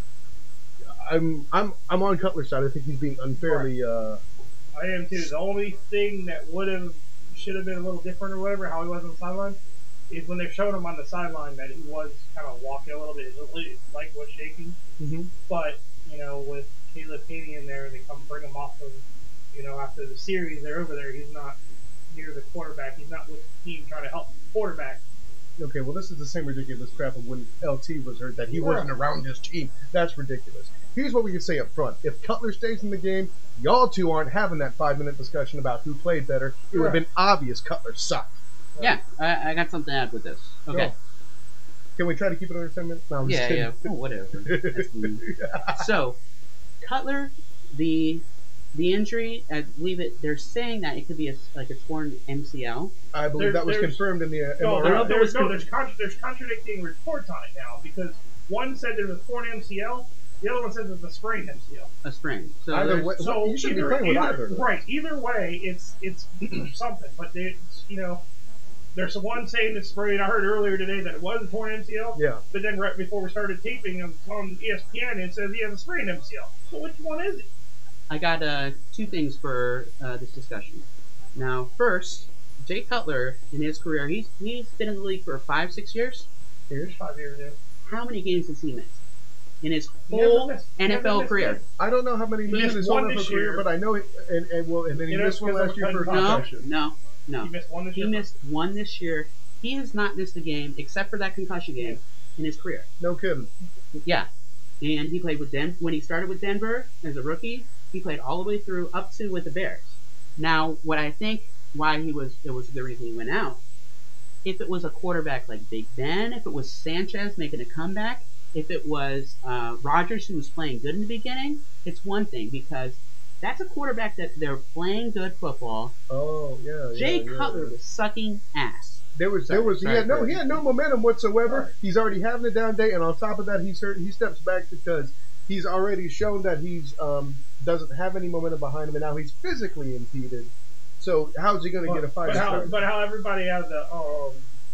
I'm I'm I'm on Cutler's side. I think he's being unfairly. Uh, I am too. The only thing that would have, should have been a little different or whatever, how he was on the sideline, is when they're showing him on the sideline that he was kind of walking a little bit. His leg was shaking. mm-hmm. But, you know, with Caleb Haney in there, they come bring him off of, you know, after the series, they're over there. He's not near the quarterback. He's not with the team trying to help the quarterback. Okay, well, this is the same ridiculous crap of when L T was hurt, that he wasn't around his team. That's ridiculous. Here's what we can say up front. If Cutler stays in the game, y'all two aren't having that five-minute discussion about who played better. It would have been obvious Cutler sucked. Yeah, I, I got something to add with this. Okay. Go. Can we try to keep it under ten minutes? No, I'm just Yeah, kidding. yeah. Oh, whatever. That's mean. So, Cutler, the the injury, I believe it. They're saying that it could be a, like a torn M C L. I believe There- that was there's- confirmed in the uh, No, M R I. there, know if it there's, was no con- there's, contra- there's contradicting reports on it now because one said there's a torn M C L, the other one says it's a sprained M C L. A sprain. So Either there's- way, So you should be either, playing with either, either. right? Either way, it's it's something. But they, you know, there's one saying it's sprained. I heard earlier today that it was a torn M C L. Yeah. But then right before we started taping on, on E S P N, it says he has a sprained M C L. So which one is it? I got uh, two things for uh, this discussion. Now, first, Jay Cutler, in his career, he's he's been in the league for five, six years. Here's five years in. How many games has he missed in his He never whole missed- he N F never L missed career? it. I don't know how many He minutes missed in his one whole N F L this career, year. but I know it, and, and, well, and then he You know, missed one because last of year for a concussion. No, concussion. no, no. He missed one this He year. missed one this year. He has not missed a game except for that concussion game in his career. No kidding. Yeah, and he played with Den. When he started with Denver as a rookie, he played all the way through up to with the Bears. Now, what I think why he was it was the reason he went out. If it was a quarterback like Big Ben, if it was Sanchez making a comeback, if it was uh, Rodgers who was playing good in the beginning, it's one thing because that's a quarterback that they're playing good football. Oh yeah. Jay yeah, Cutler yeah. was sucking ass. There was, there Sorry, was, he sorry, had no, sorry. he had no momentum whatsoever. Right. He's already having a down day, and on top of that, he's hurt, he steps back because he's already shown that he's um doesn't have any momentum behind him, and now he's physically impeded. So how's he going to But, get a fight? but, how, start? but how everybody has the um,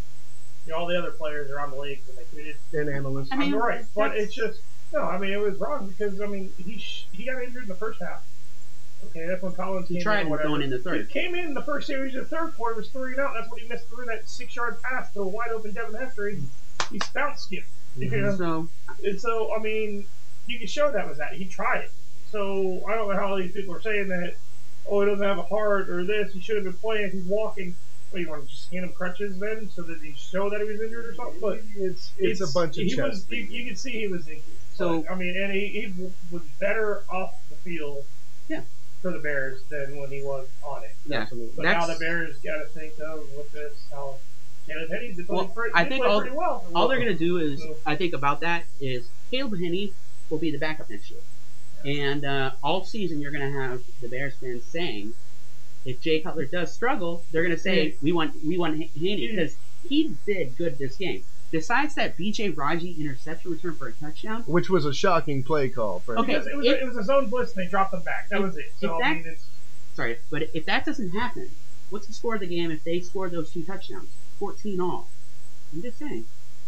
you know, all the other players around the league when they tweeted. And analysts. I mean, I'm right, but that's- it's just no. I mean, it was wrong because I mean he sh- he got injured in the first half. Okay, that's when Collins He came tried in. or whatever. going in the third. He came in the first series of the third quarter, was three and out. That's when he missed through that six-yard pass to a wide open Devin Hester. He, he bounce skipped. You know? So And so, I mean, you can show that was that. He tried it. So, I don't know how these people are saying that, oh, he doesn't have a heart or this. He should have been playing if he's walking. Well, you want to just hand him crutches then so that he show that he was injured or something? But It's it's, a bunch of he chess was, you, beating. you can see he was injured. So- But, I mean, and he, he was better off the field Yeah. for the Bears than when he was on it. yeah, Absolutely. But That's- now the Bears got to think of with this how Caleb Henry did play, Well, pretty, I did think play all- pretty well. all they're gonna do is So- I think about that is Caleb Henney will be the backup next year, and uh, all season you're gonna have the Bears fans saying if Jay Cutler does struggle, they're gonna say Yeah. we want we want Henney Yeah. because he did good this game. Besides that B J Raji interception return for a touchdown, Which was a shocking play call. For Okay. Because it was, if- a, it was a zone blitz and they dropped them back. That If- was it. So, if I that- mean, it's, sorry, but if that doesn't happen, what's the score of the game if they score those two touchdowns? fourteen all. I'm just saying,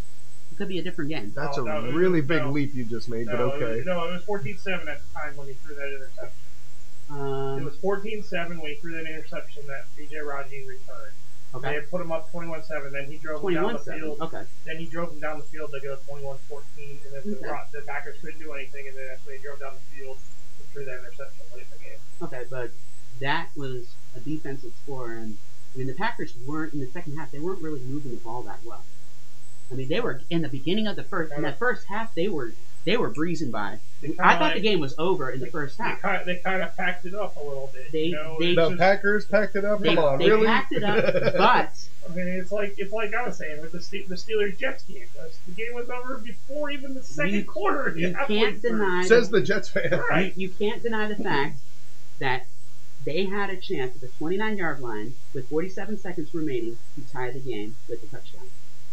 it could be a different game. That's No, a no, it really was- big no. leap you just made, no, but it okay. was, no, it was fourteen seven at the time when he threw that interception. It Um, was fourteen seven when he threw that interception that B J Raji returned. They okay, had put him up twenty-one seven. Then he drove him down twenty-one the seven. field. Okay, Then he drove him down the field to go twenty-one fourteen, and then the, Okay. Ro- the Packers couldn't do anything, and then that's when he drove down the field and threw that interception late in the game. okay, but that was a defensive score, and I mean the Packers weren't in the second half. They weren't really moving the ball that well. I mean they were in the beginning of the first. In that first half, they were they were breezing by. They kinda I thought like- the game was over in the first They half. kind, of, they kind of packed it up a little bit. They- you know? they- It's The just- Packers packed it up. They, Come on, they really? packed it up, but I mean, it's like it's like I was saying with the Ste- the Steelers Jets game. The game was over before even the second You- quarter. you halfway can't through. deny Says the Jets fan. Right. You, you can't deny the fact that they had a chance at the twenty-nine yard line with forty-seven seconds remaining to tie the game with a touchdown.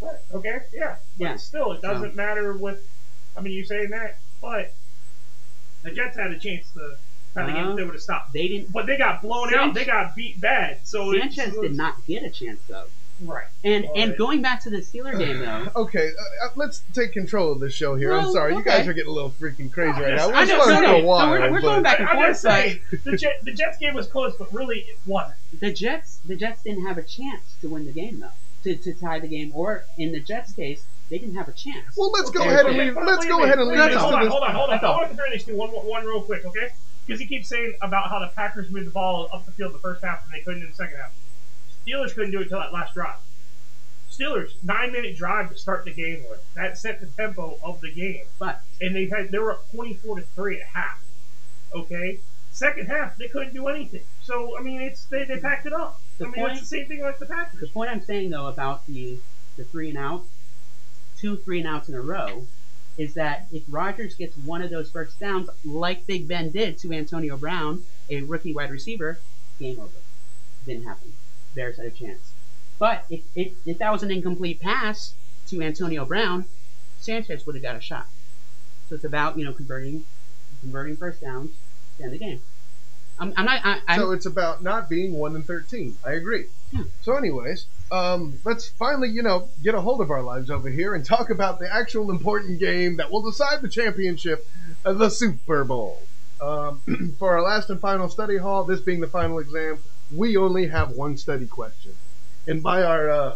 Right. Okay, yeah. But Yeah. still, it doesn't So- matter with. I mean, you're saying that, but the Jets had a chance to have the game Uh, if they would have stopped. They didn't. But they got blown Sanchez- out. They got beat bad. So it's- Sanchez did not get a chance though. Right. And Well, and it- going back to the Steeler game though. Okay, uh, uh, let's take control of this show here. I'm Well, sorry, you okay. guys are getting a little freaking crazy right now. I We're know, supposed no, to no, go no, wild, we're- we're but- going back and I'm forth, just saying the Jet, the Jets game was close, but really it wasn't. The Jets, the Jets didn't have a chance to win the game though, to, to tie the game, or in the Jets' case, they didn't have a chance. Well, let's go Okay, ahead and okay. leave. Wait, Let's wait go a ahead and minute, leave wait a this minute, to Hold on, this. hold on, hold on. That's I all. want to compare these two one, one real quick, okay? Because he keeps saying about how the Packers moved the ball up the field the first half and they couldn't in the second half. Steelers couldn't do it until that last drive. Steelers nine minute drive to start the game with. That set the tempo of the game. But And they had they were up twenty-four to three at half. Okay? Second half, they couldn't do anything. So, I mean, it's they, they packed it up. The I mean, point- it's the same thing like the Packers. the point I'm saying though about the the three and out, two three and outs in a row, is that if Rodgers gets one of those first downs, like Big Ben did to Antonio Brown, a rookie wide receiver, game over. Didn't happen. Bears had a chance. But if, if, if that was an incomplete pass to Antonio Brown, Sanchez would have got a shot. So it's about, you know, converting converting first downs to end the game. I'm, I'm not. I, I'm, So it's about not being one and thirteen. I agree. Yeah. So, anyways, um, let's finally, you know, get a hold of our lives over here and talk about the actual important game that will decide the championship, uh, the Super Bowl. Um, for our last and final study hall, this being the final exam, we only have one study question, and by our uh,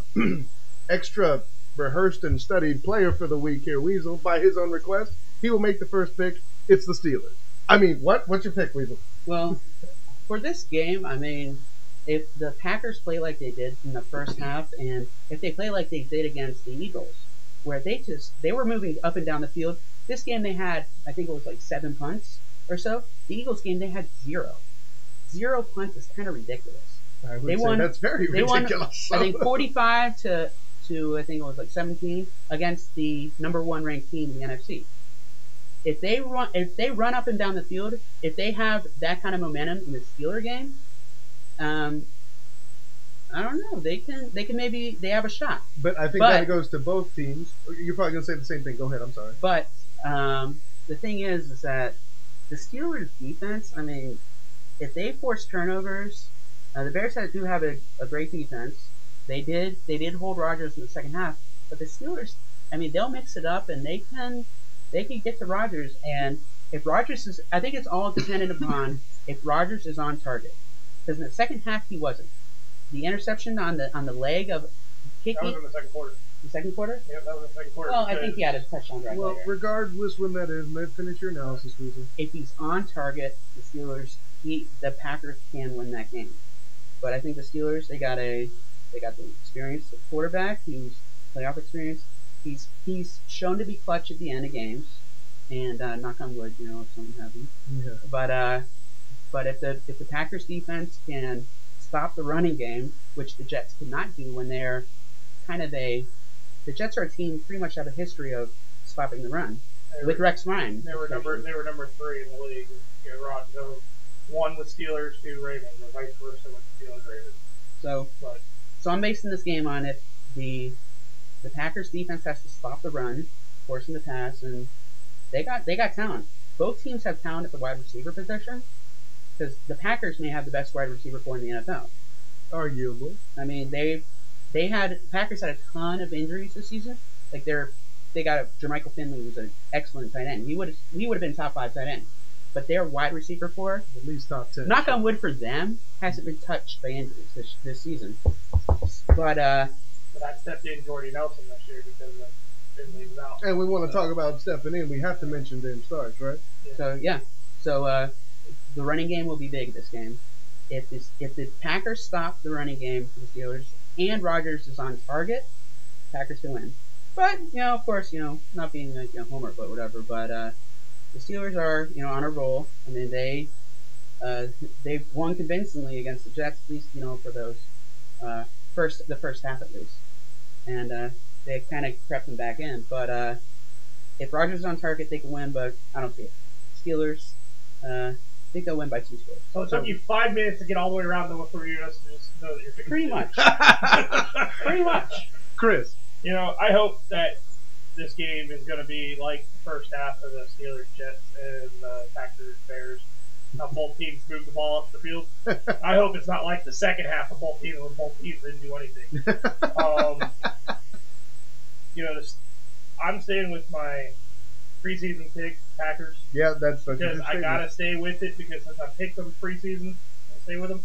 extra rehearsed and studied player for the week here, Weasel, by his own request, he will make the first pick. It's the Steelers. I mean, what? What's your pick, Weasel? Well, for this game, I mean, if the Packers play like they did in the first half, and if they play like they did against the Eagles, where they just they were moving up and down the field. This game they had, I think it was like seven punts or so. The Eagles game they had zero. Zero punts is kind of ridiculous. I would They say won- that's very They won, ridiculous. I think, forty-five to to I think it was like seventeen against the number one ranked team in the N F C. If they run, if they run up and down the field, if they have that kind of momentum in the Steeler game, um, I don't know. They can, they can maybe they have a shot. But I think But- that goes to both teams. You're probably going to say the same thing. Go ahead. I'm sorry. But um, the thing is, is that the Steelers' defense. I mean, if they force turnovers, uh, the Bears had, do have a, a great defense. They did, they did hold Rodgers in the second half. But the Steelers, I mean, they'll mix it up and they can, they can get to Rodgers. And if Rodgers is, I think it's all dependent upon if Rodgers is on target. Because in the second half he wasn't. The interception on the on the leg of That kicking was in the second quarter. the second quarter. Yeah, that was in the second quarter. Well, I think because- he had a touchdown drive Well, later. regardless when that is, let's finish your analysis, Weasel. If he's on target, the Steelers, he, the Packers can win that game. But I think the Steelers, they got a, they got the experience, the quarterback, who's playoff experience. He's he's shown to be clutch at the end of games, and uh, knock on wood, you know, if something happens. Yeah. But uh, but if the if the Packers defense can stop the running game, which the Jets could not do when they're kind of a, the Jets are a team pretty much have a history of stopping the run They with were, Rex Ryan. they were number especially. they were number three in the league. You know, Rod, so one with Steelers, two Ravens, or vice versa with the Steelers Ravens. So But So I'm basing this game on if the the Packers defense has to stop the run, forcing the pass, and they got they got talent. Both teams have talent at the wide receiver position, because the Packers may have the best wide receiver core in the N F L. Arguable. I mean, they they had Packers had a ton of injuries this season. Like they're they got a, Jermichael Finley was an excellent tight end. He would he would have been top five tight end, but their wide receiver core, At least top ten. knock on wood for them, hasn't been touched by injuries this this season. But uh. but I stepped in Jordy Nelson this year because of Finley was out. And we want to talk about stepping in. We have to mention Dan Starks, right? So yeah, so uh, the running game will be big this game. If this, if the Packers stop the running game for the Steelers and Rodgers is on target, Packers can win. But you know, of course, you know, not being like you know, Homer, but whatever. But uh, the Steelers are you know on a roll. I mean, they uh, they've won convincingly against the Jets, at least you know for those uh, first the first half at least, and uh, they kind of crept them back in. But uh, if Rodgers is on target, they can win. But I don't see it. Steelers, uh, I think they'll win by two scores. So it took you five minutes to get all the way around the for you to just know that you're picking Pretty much. Pretty much. Chris. You know, I hope that this game is going to be like the first half of the Steelers, Jets, and the Packers, Bears. How both teams move the ball up the field. I hope it's not like the second half of both teams when both teams didn't do anything. Um, you know, this, I'm staying with my preseason pick, Packers. Yeah, that's that's Because I gotta stay with it because since I picked them preseason, I'll stay with them.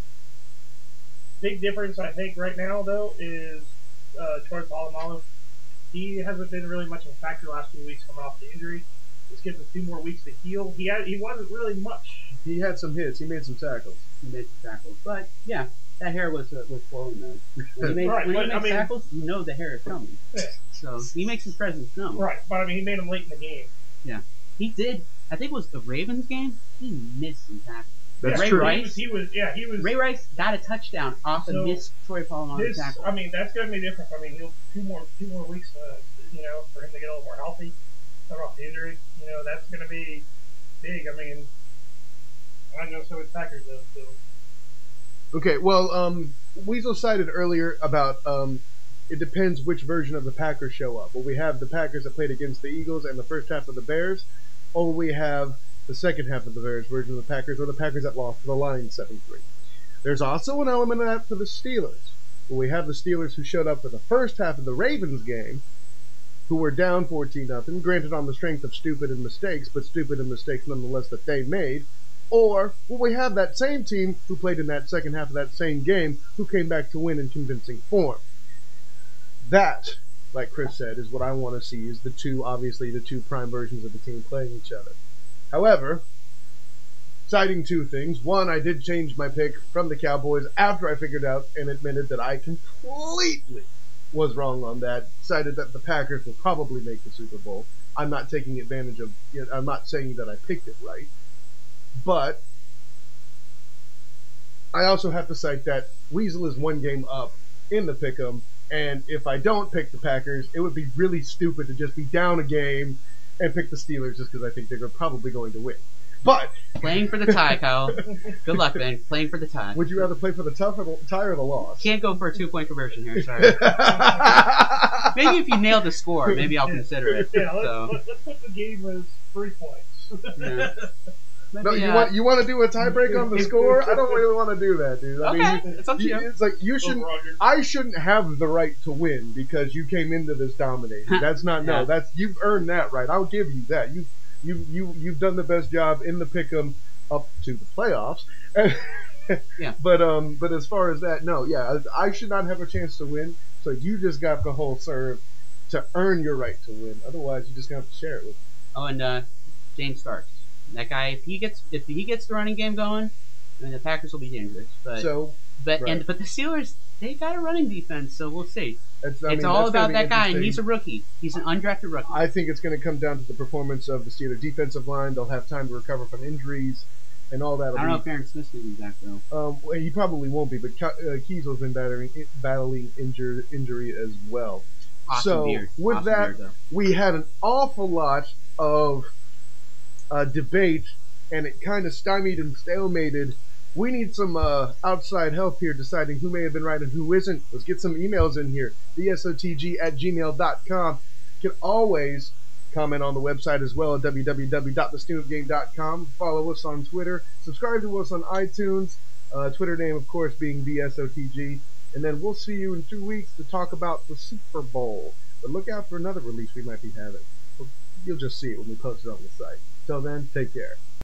Big difference I think right now though is uh, Troy Polamalu. He hasn't been really much of a factor the last few weeks coming off the injury. This gives him two more weeks to heal. He had he wasn't really much. He had some hits. He made some tackles. He made some tackles, but yeah, that hair was uh, was flowing though. When he makes, Right, when he but, makes I mean- tackles, you know the hair is coming. Yeah. So he makes his presence known. Right, but I mean he made him late in the game. He did. I think it was the Ravens game. He missed some tackles. That's Ray true. He Rice. was, he was yeah he was. Ray Rice got a touchdown off So, a missed Troy Polamalu His, tackle. I mean that's gonna be different. I mean he'll two more two more weeks uh, you know for him to get a little more healthy, coming off the injury. You know that's gonna be big. I mean I know so with Packers though. So. Okay, well, um, Weasel cited earlier about um, it depends which version of the Packers show up. Will we have the Packers that played against the Eagles and the first half of the Bears, or will we have the second half of the Bears version of the Packers, or the Packers that lost to the Lions seven three? There's also an element of that for the Steelers. Will we have the Steelers who showed up for the first half of the Ravens game, who were down fourteen nothing, granted on the strength of stupid and mistakes, but stupid and mistakes nonetheless that they made? Or will we have that same team who played in that second half of that same game who came back to win in convincing form? That, like Chris said, is what I want to see, is the two, obviously, the two prime versions of the team playing each other. However, citing two things. One, I did change my pick from the Cowboys after I figured out and admitted that I completely was wrong on that. Decided that the Packers will probably make the Super Bowl. I'm not taking advantage of, you know, I'm not saying that I picked it right. But I also have to cite that Weasel is one game up in the pick'em, and if I don't pick the Packers, it would be really stupid to just be down a game and pick the Steelers just because I think they're probably going to win. But Playing for the tie, Kyle. Good luck, Ben. Playing for the tie. would you rather play for the tough or the tie or the loss? Can't go for a two-point conversion here, sorry. Maybe if you nail the score, maybe I'll consider it. Yeah, let's, So, let, let's put the game as three points. yeah. No, Maybe, you uh, want you want to do a tiebreak on the score? I don't really want to do that, dude. I Okay, mean, it's up to you- you. it's like you shouldn't. Roger. I shouldn't have the right to win because you came into this dominating. That's not no. Yeah. That's you've earned that right. I'll give you that. You you you you've done the best job in the pick'em up to the playoffs. Yeah. But um, but as far as that, no, yeah, I should not have a chance to win. So you just got the whole serve to earn your right to win. Otherwise, you just gonna have to share it with. Oh, and uh, James Starks. That guy, if he gets if he gets the running game going, I mean the Packers will be dangerous. But So but right. and but the Steelers, they got a running defense, so we'll see. it's, I it's mean, all that's gonna about be that guy, and interesting. he's a rookie. He's an undrafted rookie. I think it's going to come down to the performance of the Steelers' defensive line. They'll have time to recover from injuries and all that. I don't know if Aaron Smith's going to be back though. Um, well, he probably won't be, but Ke- uh, Kiesel's been battling battling injur- injury as well. Awesome so beard. with Awesome that, beard, though. we had an awful lot of uh, debate, and it kind of stymied and stalemated. We need some uh, outside help here deciding who may have been right and who isn't. Let's get some emails in here. D S O T G at gmail dot com. You can always comment on the website as well at w w w dot the student game dot com. Follow us on Twitter. Subscribe to us on iTunes. Uh, Twitter name, of course, being D S O T G. And then we'll see you in two weeks to talk about the Super Bowl. But look out for another release we might be having. You'll just see it when we post it on the site. Till then, take care.